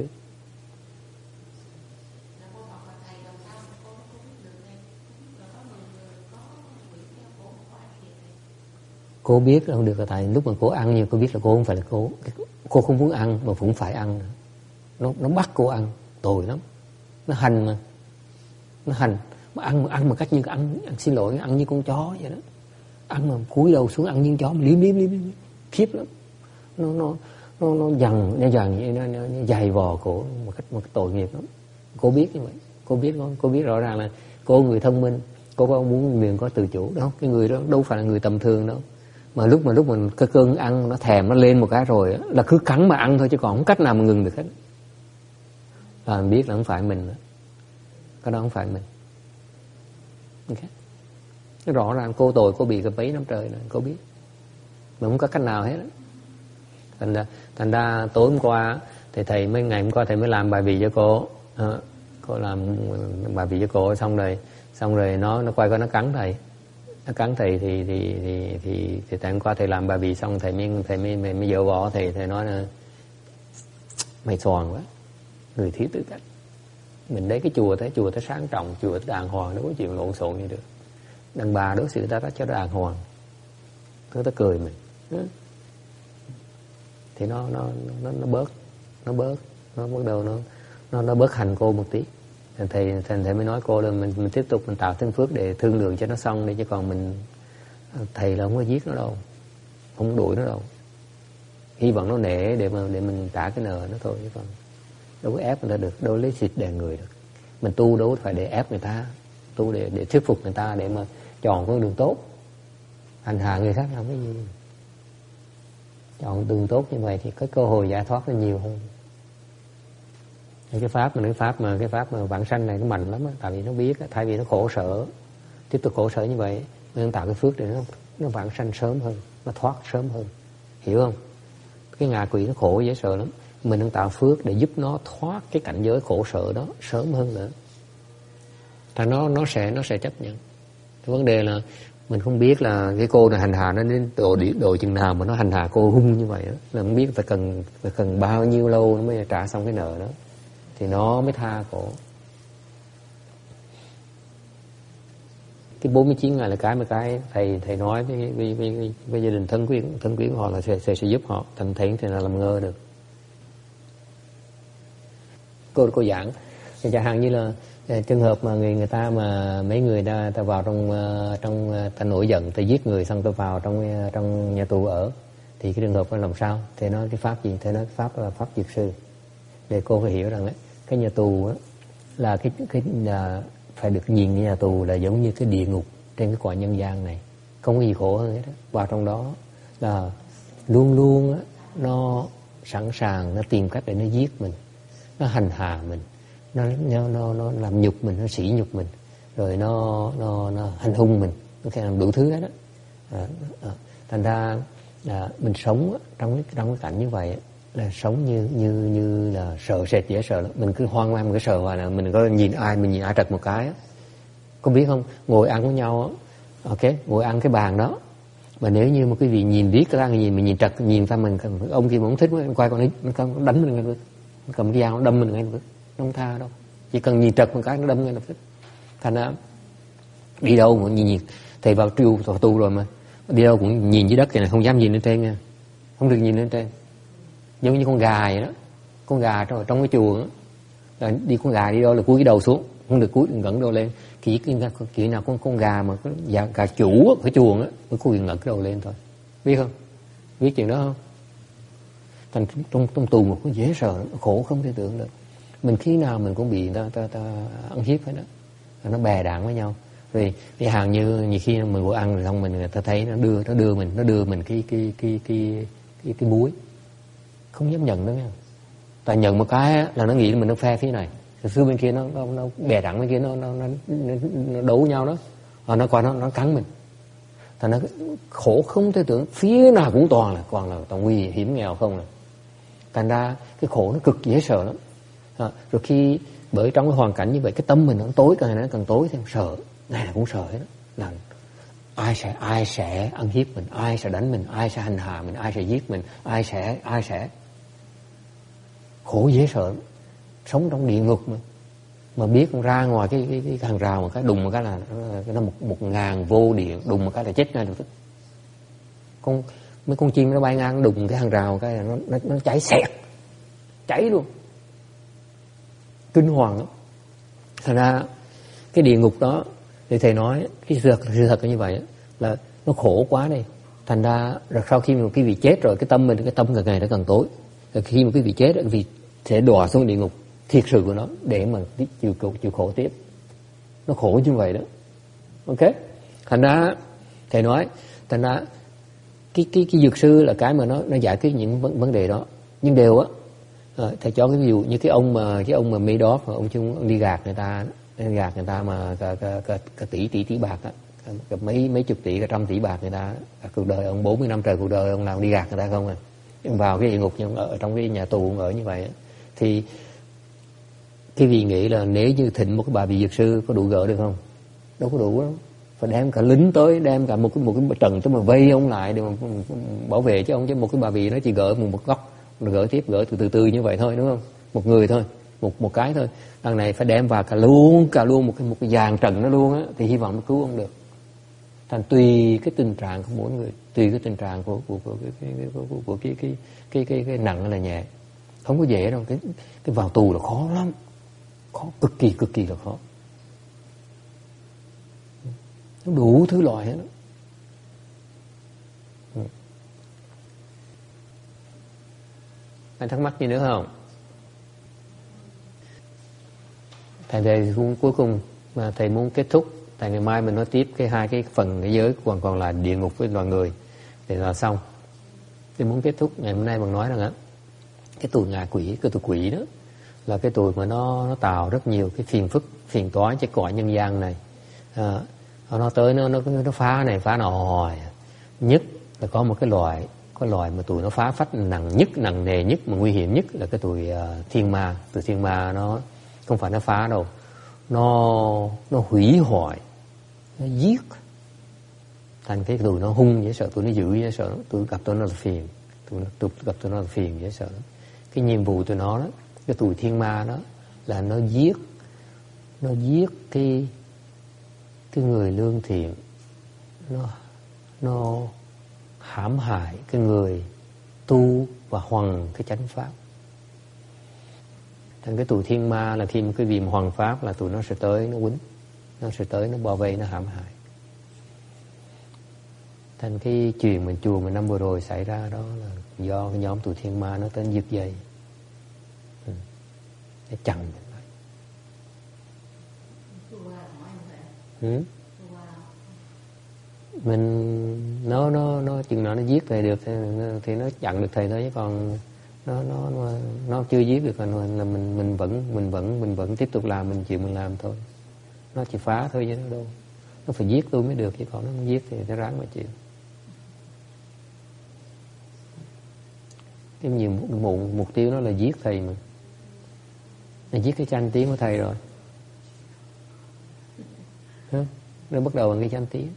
Cô biết không được là tại lúc mà cô ăn, nhưng cô biết là cô không phải là cô không muốn ăn mà cũng phải ăn. Nó bắt cô ăn, tồi lắm. Nó hành mà. Nó hành mà ăn mà cách như ăn xin lỗi, ăn như con chó vậy đó. Ăn mà cúi đầu xuống ăn như con chó, mà liếm khiếp lắm. Nó dằn vậy, nó dày vò cổ một cách tội nghiệp lắm. Cô biết như vậy, cô biết rõ ràng là cô người thông minh, cô không muốn miệng có tự chủ đâu. Cái người đó đâu phải là người tầm thường đâu. Mà lúc mình cái cơn ăn nó thèm nó lên một cái rồi đó, là cứ cắn mà ăn thôi, chứ còn không cách nào mà ngừng được hết. Là mình biết là không phải mình, cái đó không phải mình. Okay. Rõ ràng cô tội, cô bị cái bẫy năm trời này, cô biết mà không có cách nào hết. Thành ra tối hôm qua thì thầy ngày hôm qua thầy mới làm bài vị cho cô. Cô làm bài vị cho cô xong rồi nó quay qua nó cắn thầy. Nó cắn thầy thì thầy hôm qua thầy làm bài vị xong thầy mới dỡ bỏ thầy nói là mày xoàn quá, người thiếu tư cách. Mình đấy cái chùa tới sáng trọng, chùa tới đàng hoàng, đâu có chuyện lộn xộn như được. Đàn bà đối xử ta cho đàng hoàng, cứ ta cười mình. Thì nó bớt, nó bắt đầu nó bớt hành cô một tí. Thầy mới nói cô là mình tiếp tục mình tạo thêm phước để thương lượng cho nó xong đi, chứ còn thầy là không có giết nó đâu, không đuổi nó đâu. Hy vọng nó nể để mình trả cái nợ nó thôi, chứ còn đâu có ép người ta được, đâu lấy xịt đè người được. Mình tu đâu phải để ép người ta, tu để thuyết phục người ta để mà chọn con đường tốt. Hành hạ người khác làm cái gì? Chọn đường tốt như vậy thì có cơ hội giải thoát nó nhiều hơn. Cái pháp mà vãng sanh này nó mạnh lắm á, tại vì nó biết thay vì nó khổ sở, tiếp tục khổ sở như vậy, nó tạo cái phước để nó vãng sanh sớm hơn, nó thoát sớm hơn, hiểu không? Cái ngạ quỷ nó khổ dễ sợ lắm, mình đang tạo phước để giúp nó thoát cái cảnh giới khổ sở đó sớm hơn nữa. Thành nó sẽ chấp nhận. Cái vấn đề là mình không biết là cái cô này hành hạ nó đến độ chừng nào mà nó hành hạ cô hung như vậy đó. Là không biết phải cần bao nhiêu lâu nó mới trả xong cái nợ đó thì nó mới tha cổ. Cái 49 ngày là cái thầy nói với gia đình thân quyến của họ là sẽ giúp họ thành thiện thì là làm ngơ được. Cô giảng chẳng hạn như là trường hợp mà người ta mà mấy người ta vào trong ta nổi giận, ta giết người xong ta vào trong nhà tù ở, thì cái trường hợp nó làm sao? Thầy nói cái pháp gì? Thầy nói cái pháp là pháp diệt sư. Để cô phải hiểu rằng ấy, cái nhà tù là cái là phải được nhìn cái nhà tù là giống như cái địa ngục trên cái cõi nhân gian này, không có gì khổ hơn hết đó. Vào trong đó là luôn luôn nó sẵn sàng, nó tìm cách để nó giết mình, nó hành hạ mình, nó làm nhục mình, nó sỉ nhục mình, rồi nó hành hung mình, nó làm đủ thứ đó. Thành ra mình sống trong cái cảnh như vậy là sống như là sợ sệt, dễ sợ lắm. Mình cứ hoang mang, mình cứ sợ hoài là mình có nhìn ai trật một cái á. Có biết không, ngồi ăn với nhau á, ok, ngồi ăn cái bàn đó, mà nếu như một cái vị nhìn riết ra mình nhìn trật, nhìn ra mình ông kia mà không thích quá, quay còn nó đánh mình ngay, cầm cái dao nó đâm mình ngay, nó không tha đâu. Chỉ cần nhìn trật một cái nó đâm ngay lập tức. Thành ra đi đâu cũng nhìn thầy vào tù rồi mà đi đâu cũng nhìn dưới đất vậy này, không dám nhìn lên trên nha, không được nhìn lên trên. Giống như con gà vậy đó, con gà trong cái chuồng á, là đi con gà đi đâu là cúi cái đầu xuống, không được cúi ngẩng đầu lên. Chỉ nào con gà mà gà chủ ở chuồng á mới cúi ngẩng đầu lên thôi, biết không? Biết chuyện đó không? Thành trong tù mà cũng dễ sợ, khổ không thể tưởng được. Mình khi nào mình cũng bị ta ăn hiếp hết đó, nó bè đảng với nhau. Rồi cái hàng như khi mình vừa ăn rồi xong mình ta thấy nó đưa mình cái muối, không dám nhận nữa nha. Tại nhận một cái là nó nghĩ là mình nó phe phía này, rồi phía bên kia nó bè đảng bên kia nó đấu nhau đó, và nó qua nó cắn mình. Thành nó khổ không thể tưởng, phía nào cũng toàn là nguy hiểm nghèo không à. Thành ra cái khổ nó cực dễ sợ lắm. Rồi khi bởi trong cái hoàn cảnh như vậy, cái tâm mình nó tối, càng ngày nó càng tối thêm, sợ, này là cũng sợ hết đó. Là ai sẽ ăn hiếp mình, ai sẽ đánh mình, ai sẽ hành hạ mình, ai sẽ giết mình, ai sẽ khổ dễ sợ. Sống trong địa ngục mà biết con ra ngoài cái hàng rào một cái đùng một cái là nó 1000 vô điện, đùng một cái là chết ngay lập tức. Mấy con chim nó bay ngang đùng cái hàng rào một cái là nó cháy xẹt, cháy luôn, kinh hoàng lắm. Thành ra cái địa ngục đó thì thầy nói cái sự thật là như vậy, là nó khổ quá đây. Thành ra rồi sau khi mà quý vị chết rồi, cái tâm càng ngày nó càng tối. Rồi khi mà quý vị chết, quý vị sẽ đọa xuống địa ngục thiệt sự của nó để mà chịu khổ tiếp. Nó khổ như vậy đó. Ok. Thành ra thầy nói, thành ra cái dược sư là cái mà nó giải quyết những vấn đề đó. Nhưng đều á, thầy cho cái ví dụ như cái ông mà Madoff, ông đi gạt người ta mà cả tỷ bạc á, cả mấy chục tỷ, cả trăm tỷ bạc người ta, cuộc đời ông 40 năm trời cuộc đời ông làm đi gạt người ta không à. Ông vào cái địa ngục, nhưng ở trong cái nhà tù ông ở như vậy á, thì cái vị nghĩ là nếu như thịnh một cái bà vị dược sư có đủ gỡ được không? Đâu có đủ đâu. Phải đem cả lính tới, đem cả một cái trận cho mà vây ông lại để mà bảo vệ chứ ông, chứ một cái bà vị nó chỉ gỡ một góc, rồi gỡ tiếp, gỡ từ như vậy thôi, đúng không? Một người thôi, một cái thôi. Đằng này phải đem vào cả luôn một cái dàn trận nó luôn á, thì hy vọng nó cứu ông được. Thành tùy cái tình trạng của mỗi người, tùy cái tình trạng của cái nặng hay là nhẹ, không có dễ đâu. Cái vào tù là khó lắm, khó, cực kỳ là khó. Nó đủ thứ loại hết đó. Anh thắc mắc gì nữa không? Thầy cuối cùng mà thầy muốn kết thúc, tại ngày mai mình nói tiếp hai cái phần cái giới còn là địa ngục với loài người để là xong. Thầy muốn kết thúc ngày hôm nay bằng nói rằng á, cái tuổi ngạ quỷ, cái tuổi quỷ đó là cái tuổi mà nó tạo rất nhiều cái phiền phức, phiền toái cho cõi nhân gian này. Nó tới nó phá này phá nọ hoài. Nhất là có một cái loại mà tụi nó phá phách nặng nhất, nặng nề nhất mà nguy hiểm nhất là cái tụi thiên ma. Tụi thiên ma nó không phải nó phá đâu, nó hủy hoại, nó giết. Thành cái tụi nó hung dễ sợ, tụi nó dữ dễ sợ, tụi gặp tụi nó là phiền, tụi gặp tụi nó là phiền dễ sợ. Cái nhiệm vụ tụi nó đó, cái tụi thiên ma đó là nó giết cái người lương thiện, nó hãm hại cái người tu và hoằng cái chánh pháp. Thành cái tụi thiên ma là khi mà cái vị hoằng pháp là tụi nó sẽ tới nó quýnh, nó sẽ tới nó bao vây, nó hãm hại. Thành cái chuyện mà chùa mà năm vừa rồi xảy ra đó là do cái nhóm tụi thiên ma nó tới giật dây để chặn lại. Mình nó chừng nào nó giết thầy được thì nó chặn được thầy thôi, chứ còn nó chưa giết được là mình vẫn tiếp tục làm, mình chịu mình làm thôi. Nó chỉ phá thôi chứ nó đâu, nó phải giết tôi mới được, chứ còn nó không giết thì nó ráng mà chịu. Cái nhiều mục tiêu nó là giết thầy mà, là giết cái danh tiếng của thầy rồi. Nó bắt đầu bằng cái danh tiếng.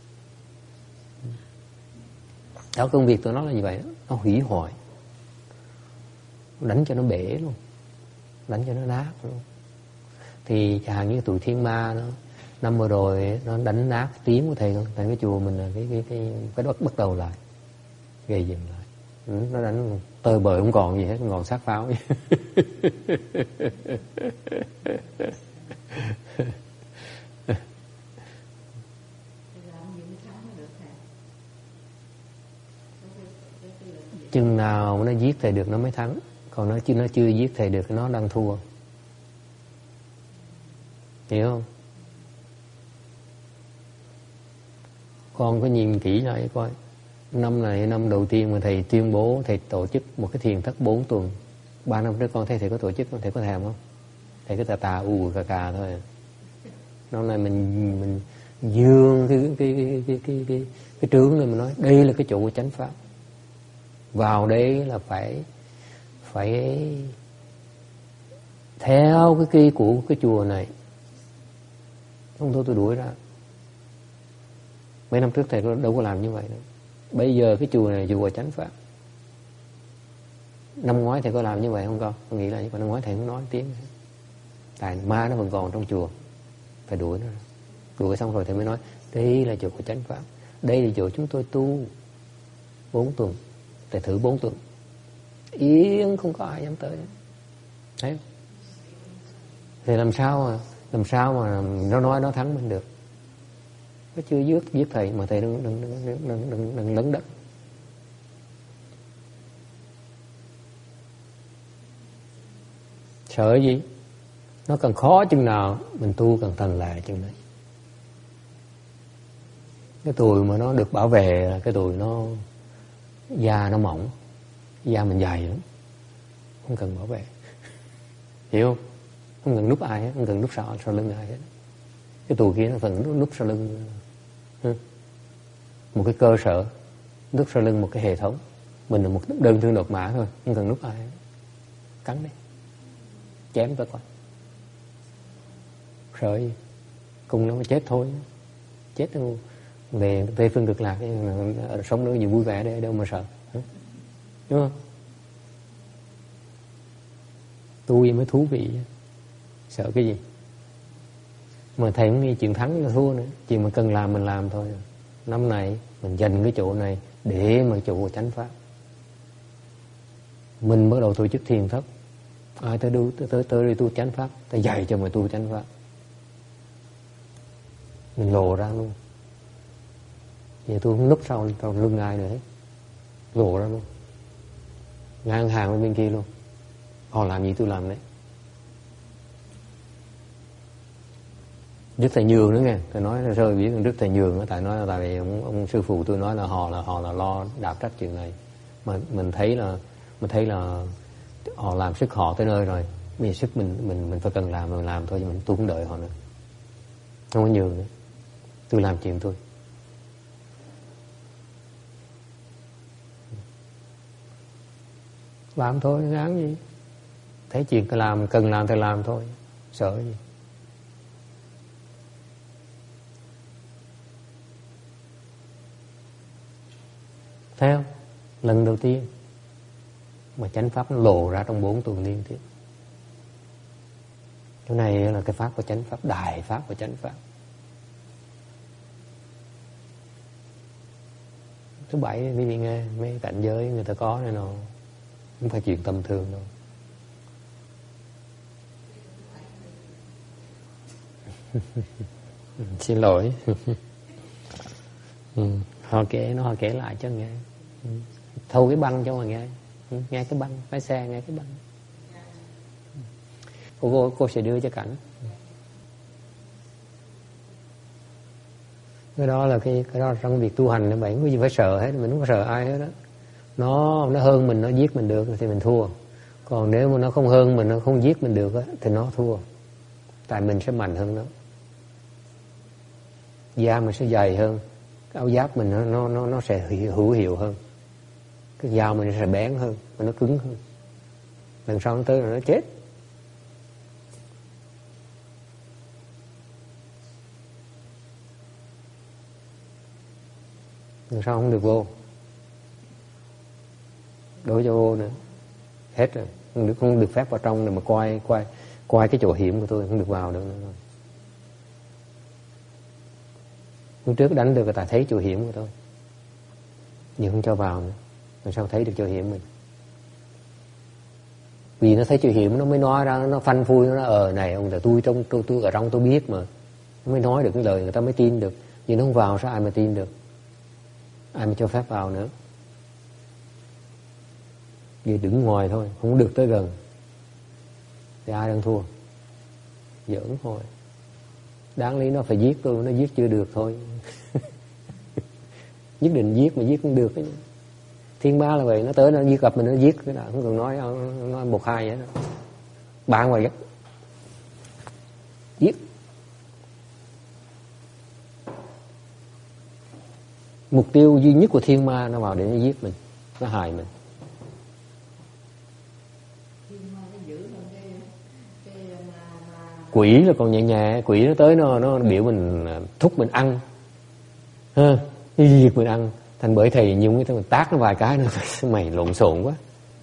Đó, công việc tụi nó là như vậy đó. Nó hủy hoại, đánh cho nó bể luôn, đánh cho nó nát luôn. Thì chẳng hạn như tụi thiên ma nó năm vừa rồi nó đánh nát tiếng của thầy luôn. Tại cái chùa mình là cái bắt đầu lại, gây dựng lại. Nó đánh tơi bời không còn gì hết, không còn xác pháo gì. thầy được nó mới thắng. Còn nó chưa giết thầy được nó đang thua. Hiểu không? Con có nhìn kỹ lại coi. Năm này năm đầu tiên mà thầy tuyên bố thầy tổ chức một cái thiền thất 4 tuần. 3 năm trước con thấy thầy có tổ chức không? Thầy có thèm không? Thầy cứ tà cà thôi à. Năm nay mình dương cái trướng này, mình nói đây là cái chỗ của chánh pháp. Vào đấy là phải theo cái kỳ của cái chùa này. Không thôi tôi đuổi ra. Mấy năm trước thầy đâu có làm như vậy đâu. Bây giờ cái chùa này chùa chánh pháp. Năm ngoái thầy có làm như vậy không con? Con nghĩ là như vậy. Năm ngoái thầy không nói tiếng. Tại ma nó vẫn còn trong chùa. Phải đuổi nó ra. Đuổi xong rồi thầy mới nói đây là chỗ của chánh pháp. Đây là chỗ chúng tôi tu 4 tuần. Thầy thử 4 tuần. Yên không có ai dám tới. Thấy. Thì làm sao mà nó nói nó thắng mình được. Nó chưa giết thầy mà thầy đừng lấn đất. Sợ gì? Nó càng khó chừng nào mình tu càng thành là chừng đấy. Cái tuổi mà nó được bảo vệ là cái tuổi nó da nó mỏng, da mình dày lắm, không cần bảo vệ. Hiểu không? Không cần núp ai hết, không cần núp sau lưng ai hết. Cái tù kia nó phần núp sau lưng một cái cơ sở, núp sau lưng một cái hệ thống. Mình là một đơn thương độc mã thôi, không cần núp ai hết. Cắn đi, chém tới coi. Sợ gì? Cùng nó mới chết thôi. Chết về Tây Phương Cực Lạc, sống nữa gì vui vẻ để đâu mà sợ. Đúng không? Tu mới thú vị. Sợ cái gì? Mà thầy cũng nghĩ chuyện thắng là thua nữa. Chuyện mà cần làm mình làm thôi. Năm này mình dành cái chỗ này để mà chỗ của chánh pháp. Mình bắt đầu tổ chức thiền thất. Ai tới đi tu chánh pháp, ta dạy cho mày tu chánh pháp. Mình lộ ra luôn. Vậy tôi không núp sau lưng ai nữa hết. Lộ ra luôn. Ngang hàng với bên kia luôn. Họ làm gì tôi làm đấy. Đức Thầy Nhường nữa nghe. Tôi nói là rơi biết Đức Thầy Nhường đó. Tại vì ông sư phụ tôi nói là họ là lo đạp trách chuyện này. Mà mình thấy là họ làm sức họ tới nơi rồi. Bây giờ sức mình phải cần làm mình làm thôi, chứ tôi không đợi họ nữa. Không có nhường nữa. Tôi làm chuyện tôi. Làm thôi, ngán gì. Thấy chuyện cần làm thì làm thôi. Sợ gì. Thấy không? Lần đầu tiên mà chánh pháp nó lộ ra trong 4 tuần liên tiếp. Cái này là cái pháp của chánh pháp, đại pháp của chánh pháp. Thứ bảy quý vị nghe, mấy cảnh giới người ta có này nọ, không phải chuyện tầm thường đâu. Xin lỗi. Họ kể lại cho nghe. Thâu cái băng cho mà nghe. Nghe cái băng, lái xe nghe cái băng. Cô sẽ đưa cho Cảnh. Cái đó là cái đó trong việc tu hành, bạn không có gì phải sợ hết, mình không có sợ ai hết đó. Nó hơn mình, nó giết mình được thì mình thua. Còn nếu mà nó không hơn mình, nó không giết mình được thì nó thua. Tại mình sẽ mạnh hơn nó. Da mình sẽ dày hơn, cái áo giáp mình nó sẽ hữu hiệu hơn. Cái dao mình sẽ bén hơn, mà nó cứng hơn. Lần sau nó tới rồi nó chết. Lần sau không được vô. Đối cho vô nữa. Hết rồi. Không được phép vào trong để mà quay cái chỗ hiểm của tôi. Không được vào được nữa. Lúc trước đánh được là tại thấy chỗ hiểm của tôi. Nhưng không cho vào nữa. Làm sao thấy được chỗ hiểm mình. Vì nó thấy chỗ hiểm nó mới nói ra, nó phanh phui, nó này ông là tôi ở trong tôi biết mà. Nó mới nói được cái lời người ta mới tin được. Nhưng nó không vào sao ai mà tin được. Ai mà cho phép vào nữa. Vì đứng ngoài thôi, không được tới gần thì ai đang thua. Giỡn thôi. Đáng lý nó phải giết tôi, nó giết chưa được thôi. Nhất định giết mà giết không được ấy. Thiên ma là vậy, nó tới nó giết gặp mình nó giết cái nào không cần nói một hai vậy đó. Bạn ngoài giết. Mục tiêu duy nhất của thiên ma nó vào để nó giết mình, nó hại mình. Quỷ là còn nhẹ nhẹ, quỷ nó tới nó biểu mình, thúc mình ăn, ha, giết mình ăn. Thành bởi thầy nhiều người ta tát nó vài cái, nó mày lộn xộn quá,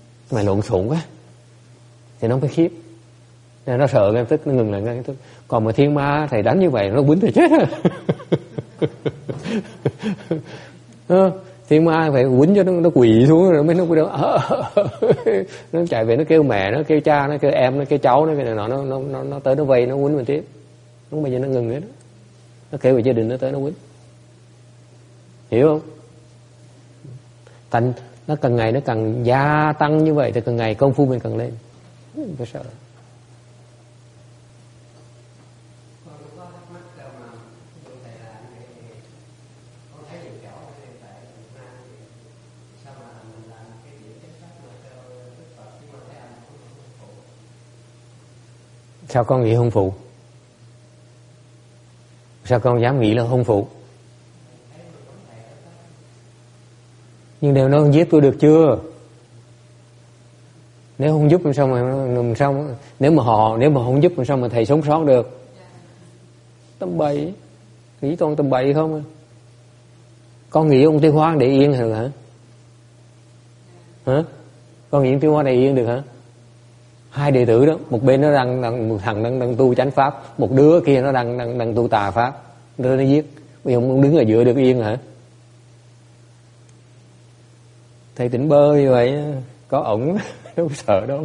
thì nó phải khiếp, nên nó sợ ngay tức nó ngừng lại ngay tức. Còn mà thiên ma thầy đánh như vậy nó quýnh thầy chết rồi. Thiên ma phải quýnh cho nó quỳ xuống rồi mới nó chạy về, nó kêu mẹ, nó kêu cha, nó kêu em, nó kêu cháu, nó kêu nó tới nó vây, nó quýnh mình tiếp. Không bao giờ nó ngừng nữa đó. Nó kêu về gia đình nó tới nó quýnh, hiểu không? Thành nó càng ngày nó càng gia tăng như vậy thì càng ngày công phu mình càng lên. Không phải sợ. Sao con nghĩ hung phụ? Sao con dám nghĩ là hung phụ? Nhưng nếu nó không giết tôi được chưa? Nếu không giúp sao nếu mà không giúp sao mà thầy sống sót được? Tầm bậy, nghĩ toàn tầm bậy không à? Con nghĩ ông Tiêu Hoa để yên được hả? Hả? Con nghĩ ông Tiêu Hoa để yên được hả? Hai đệ tử đó, một bên nó một thằng đang tu chánh pháp, một đứa kia nó đang tu tà pháp, nó giết. Bây giờ ông đứng ở giữa được yên hả? Thầy tỉnh bơ như vậy, có ổng đâu sợ đâu.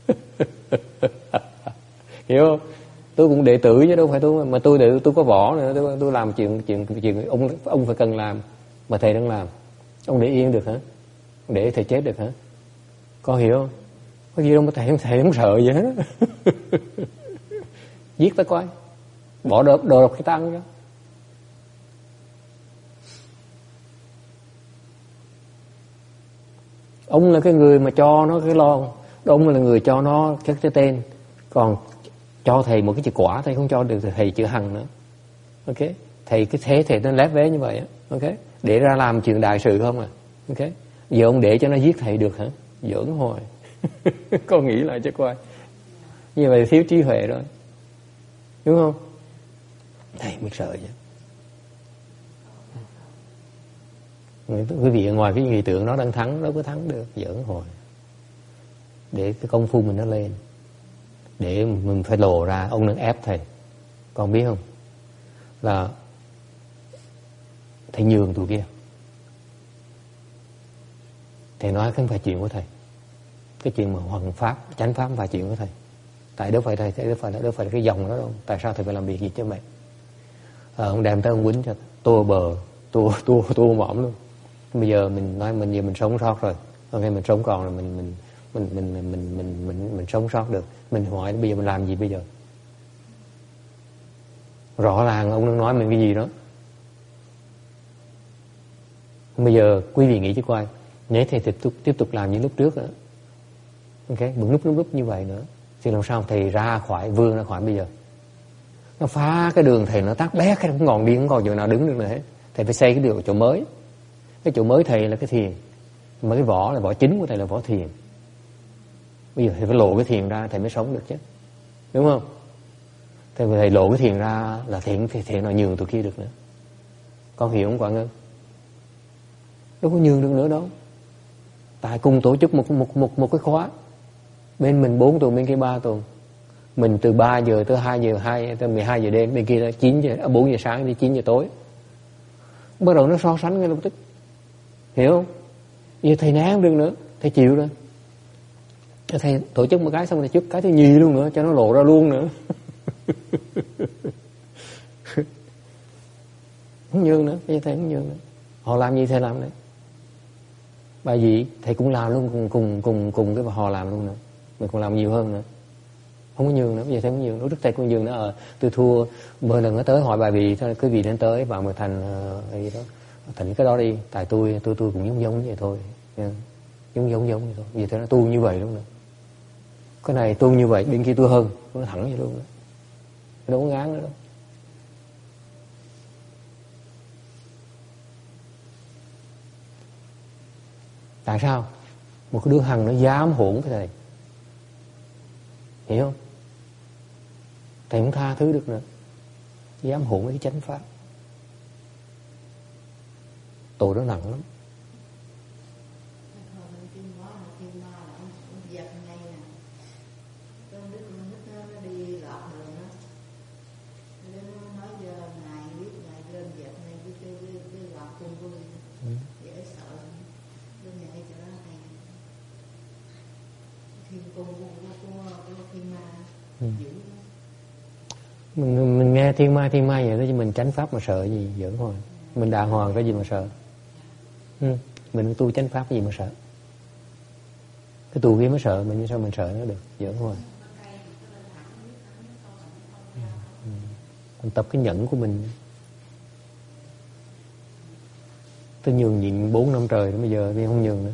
Hiểu không? Tôi cũng đệ tử chứ đâu phải tôi, mà tôi đệ tôi có võ nữa, tôi làm chuyện ông phải cần làm mà thầy đang làm. Ông để yên được hả? Để thầy chết được hả? Con hiểu không? Có gì đâu mà thầy không sợ gì hết. Giết tới coi, bỏ đồ độc cái tăng cho. Ông là cái người mà cho nó cái lon, ông là người cho nó cái tên, còn cho thầy một cái chữ quả thầy không cho được thì thầy chữ hằng nữa. Ok, thầy cái thế thầy nó lép vế như vậy á. Ok, để ra làm chuyện đại sự không à? Ok, giờ ông để cho nó giết thầy được hả? Giỡn hồi. Con nghĩ lại cho coi, như vậy thiếu trí huệ rồi, đúng không? Thầy mới sợ chứ. Quý vị ngoài cái nghĩ tưởng nó đang thắng, đâu có thắng được, giỡn hồi. Để cái công phu mình nó lên, để mình phải lộ ra ông đang ép thầy. Con biết không, là thầy nhường tụi kia. Thầy nói không phải chuyện của thầy, cái chuyện mà hoằng pháp, chánh pháp không phải chuyện của thầy. Tại đâu phải thầy, đâu phải cái dòng đó đâu. Tại sao thầy phải làm việc gì cho mẹ? Ông đem tới ông quýnh cho tua bờ, tua mõm luôn. Bây giờ mình nói mình sống sót rồi, ok, mình sống còn rồi, mình sống sót được. Mình hỏi bây giờ mình làm gì bây giờ? Rõ ràng ông đang nói mình cái gì đó. Bây giờ quý vị nghĩ chứ coi, nếu thầy tiếp tục làm như lúc trước nữa, ok, một lúc như vậy nữa, thì làm sao thầy vươn ra khỏi bây giờ? Nó phá cái đường thầy, nó tắt bét, cái không còn đi, không còn chỗ nào đứng được nữa hết. Thầy phải xây cái điều chỗ mới. Cái chỗ mới thầy là cái thiền, mà cái vỏ là vỏ chính của thầy là vỏ thiền. Bây giờ thầy phải lộ cái thiền ra thầy mới sống được chứ, đúng không? Thầy lộ cái thiền ra là thiền nào nhường tụi kia được nữa. Con hiểu không Quảng Ngân? Đâu có nhường được nữa đâu. Tại cùng tổ chức một cái khóa, bên mình 4 tuần, bên kia 3 tuần. Mình từ 3 giờ tới 2 giờ, tới 12 giờ đêm, bên kia là 4 giờ sáng đến 9 giờ tối. Bắt đầu nó so sánh ngay lập tức. Hiểu không? Giờ thầy né không được nữa, thầy chịu rồi. Thầy tổ chức một cái xong thầy trước cái thứ nhì luôn nữa, cho nó lộ ra luôn nữa. Không nhường nữa, bây giờ thầy không nhường nữa. Họ làm gì thầy làm đấy. Bài gì thầy cũng làm luôn, cùng cái họ làm luôn nữa. Mình còn làm nhiều hơn nữa. Không có nhường nữa, bây giờ thầy không nhường. Lúc trước thầy cũng nhường nữa. Tôi thua 10 lần nó tới hỏi bài vì thôi cứ vì đến tới bạn mà thành gì đó, thành cái đó đi. Tại tôi cũng giống như vậy thôi. Giống vậy thôi. Vì thế nó tu như vậy luôn nữa. Cái này tu như vậy, bên kia tu hơn, nó thẳng vậy luôn nữa. Đâu có ngán nữa đâu. Tại sao? Một cái đứa hằng nó dám hỗn cái thầy. Hiểu không? Thầy không tha thứ được nữa. Dám hỗn với cái chánh pháp. Tội đó nặng lắm. Mình nghe thiên ma vậy đó, chứ mình tránh pháp mà sợ gì, giỡn thôi. Mình đàng hoàng có gì mà sợ. Mình tu chánh pháp cái gì mà sợ. Cái tu kia mới sợ, mình sao mình sợ nó được, giỡn thôi. Mình tập cái nhẫn của mình. Tôi nhường nhịn 4 năm trời bây giờ thì không nhường nữa.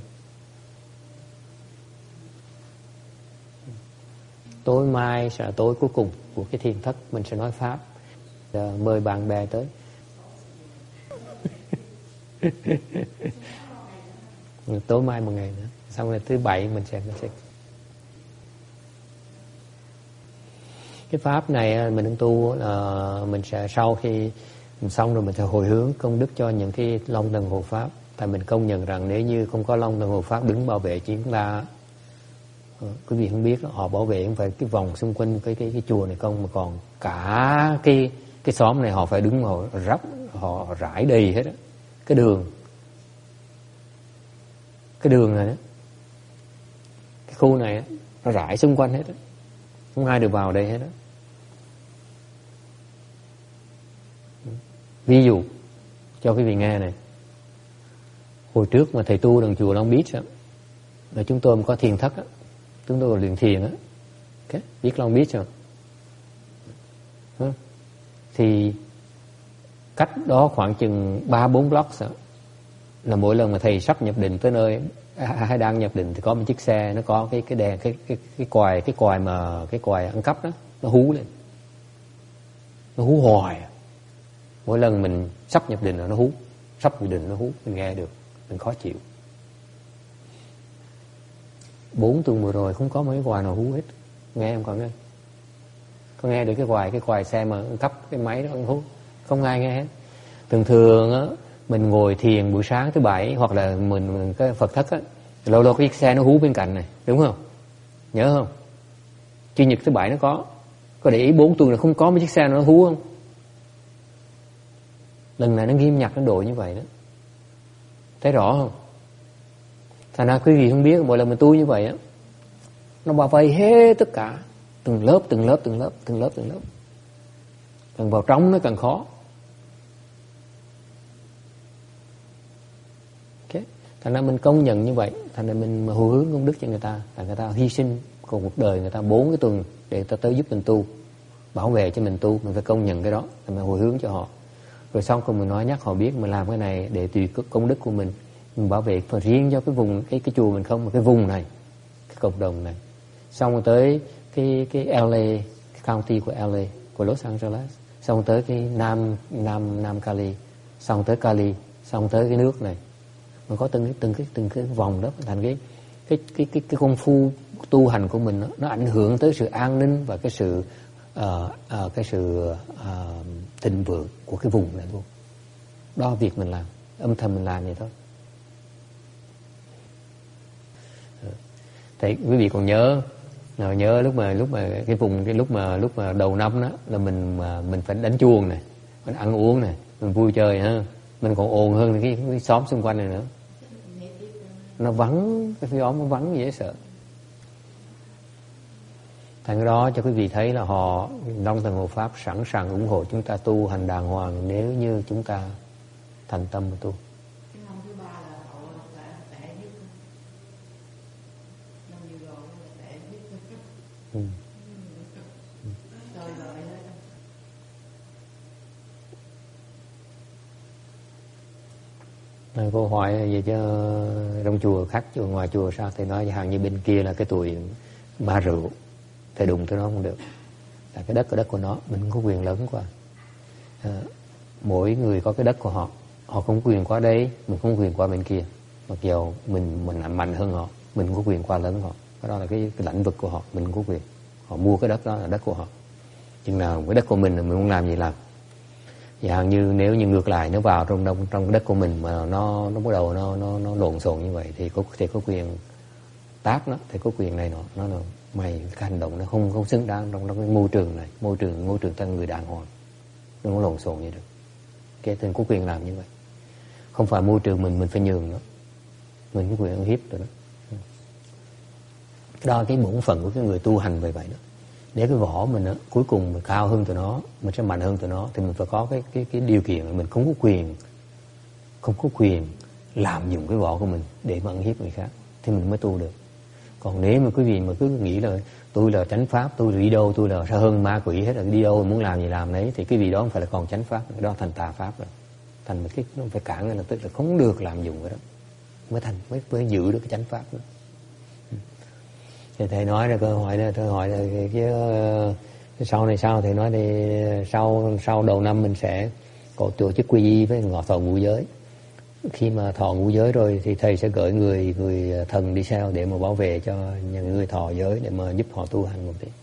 Tối mai sẽ là tối cuối cùng của cái thiền thất, mình sẽ nói pháp. Mời bạn bè tới. Tối mai một ngày nữa, xong rồi thứ Bảy mình sẽ cái pháp này mình đang tu, mình sẽ sau khi mình xong rồi mình sẽ hồi hướng công đức cho những cái long thần hộ pháp. Tại mình công nhận rằng nếu như không có long thần hộ pháp đứng bảo vệ chúng ta, quý vị không biết họ bảo vệ không phải cái vòng xung quanh cái chùa này không, mà còn cả cái xóm này họ phải đứng, họ rải đầy hết á. Cái đường này đó, cái khu này đó, nó rải xung quanh hết á, không ai được vào đây hết á. Ví dụ cho quý vị nghe này, hồi trước mà thầy tu đằng chùa Long Beach á, là chúng tôi có thiền thất á, chúng tôi luyện thiền á, okay. Biết Long Beach rồi. Thì cách đó khoảng chừng 3-4 block đó, là mỗi lần mà thầy sắp nhập định tới nơi hay đang nhập định thì có một chiếc xe, nó có cái đèn, cái còi ăn cắp đó, nó hú lên, nó hú hoài. Mỗi lần mình sắp nhập định là nó hú, sắp nhập định nó hú, mình nghe được, mình khó chịu. 4 tuần vừa rồi không có mấy còi nào hú hết, nghe em còn nghe, có nghe được cái còi xe mà ăn cắp cái máy đó ăn hú, không ai nghe hết. Thường á, mình ngồi thiền buổi sáng thứ Bảy hoặc là mình cái Phật thất á, lâu lâu cái chiếc xe nó hú bên cạnh này, đúng không? Nhớ không? Chủ nhật thứ Bảy nó có để ý 4 tuần là không có mấy chiếc xe nó hú không? Lần này nó nghiêm nhặt đến độ như vậy đó, thấy rõ không? Thành ra quý vị không biết, mỗi lần mình tu như vậy á, nó bao vây hết tất cả, từng lớp. Càng vào trong nó càng khó. Okay. Thành ra mình công nhận như vậy, thành ra mình hồi hướng công đức cho người ta, là người ta hy sinh cùng một đời người ta 4 cái tuần để người ta tới giúp mình tu, bảo vệ cho mình tu, mình phải công nhận cái đó, mình hồi hướng cho họ. Rồi xong cùng mình nói nhắc họ biết mình làm cái này để tùy công đức của mình bảo vệ phần riêng cho cái vùng cái chùa mình không, mà cái vùng này, cái cộng đồng này. Xong rồi tới cái LA, cái county của LA, của Los Angeles, xong tới cái Nam Cali, xong tới Cali, xong tới cái nước này. Mình có từng cái vòng đó thành cái công phu tu hành của mình, nó ảnh hưởng tới sự an ninh và cái sự thịnh vượng của cái vùng này luôn. Đó việc mình làm, âm thầm mình làm vậy thôi. Thì quý vị còn nhớ lúc mà cái vùng lúc mà đầu năm đó là mình phải đánh chuông này, mình ăn uống này, mình vui chơi ha, mình còn ồn hơn cái xóm xung quanh này nữa. Nó vắng, cái xóm nó vắng dễ sợ. Thành cái đó cho quý vị thấy là họ Long Thần Hộ Pháp sẵn sàng ủng hộ chúng ta tu hành đàng hoàng nếu như chúng ta thành tâm mà tu. Cô hỏi về cho trong chùa khác chùa ngoài chùa sao, thầy nói hàng như bên kia là cái tuổi ba rượu, thầy đụng tới nó không được, là cái đất của nó, mình không có quyền lớn quá. Mỗi người có cái đất của họ, họ không có quyền qua đây, mình không có quyền qua bên kia, mặc dù mình mạnh hơn họ, mình không có quyền qua lớn họ, cái đó là cái lãnh vực của họ, mình không có quyền. Họ mua cái đất đó là đất của họ, chừng nào cái đất của mình muốn làm gì làm. Dạng như nếu như ngược lại nó vào trong cái đất của mình mà nó bắt đầu nó lộn xộn như vậy thì có quyền tát nó, thì có quyền này nó là mày cái hành động nó không xứng đáng trong cái môi trường này, môi trường cho người đàng hoàng, nó không lộn xộn như được. Cái thì có quyền làm như vậy, không phải môi trường mình phải nhường nó, mình có quyền ăn hiếp rồi đó. Đó cái bổn phận của cái người tu hành về vậy đó. Để cái võ mình đó, cuối cùng mình cao hơn tụi nó, mình sẽ mạnh hơn tụi nó, thì mình phải có cái điều kiện là mình không có quyền làm dùng cái võ của mình để mà ăn hiếp người khác, thì mình mới tu được. Còn nếu mà quý vị mà cứ nghĩ là tôi là chánh pháp, tôi là đi đâu, tôi là hơn ma quỷ hết, là đi đâu muốn làm gì làm đấy, thì cái vị đó không phải là còn chánh pháp, đó thành tà pháp rồi, thành cái nó phải cản, là tức là không được làm dùng cái đó, mới giữ được cái chánh pháp đó. Thì thầy nói ra câu hỏi đó, thầy hỏi là cái sau này sao, thầy nói thì sau đầu năm mình sẽ có tổ chức quy y với ngọ thọ ngũ giới. Khi mà thọ ngũ giới rồi thì thầy sẽ gửi người thần đi theo để mà bảo vệ cho những người thọ giới, để mà giúp họ tu hành một tí.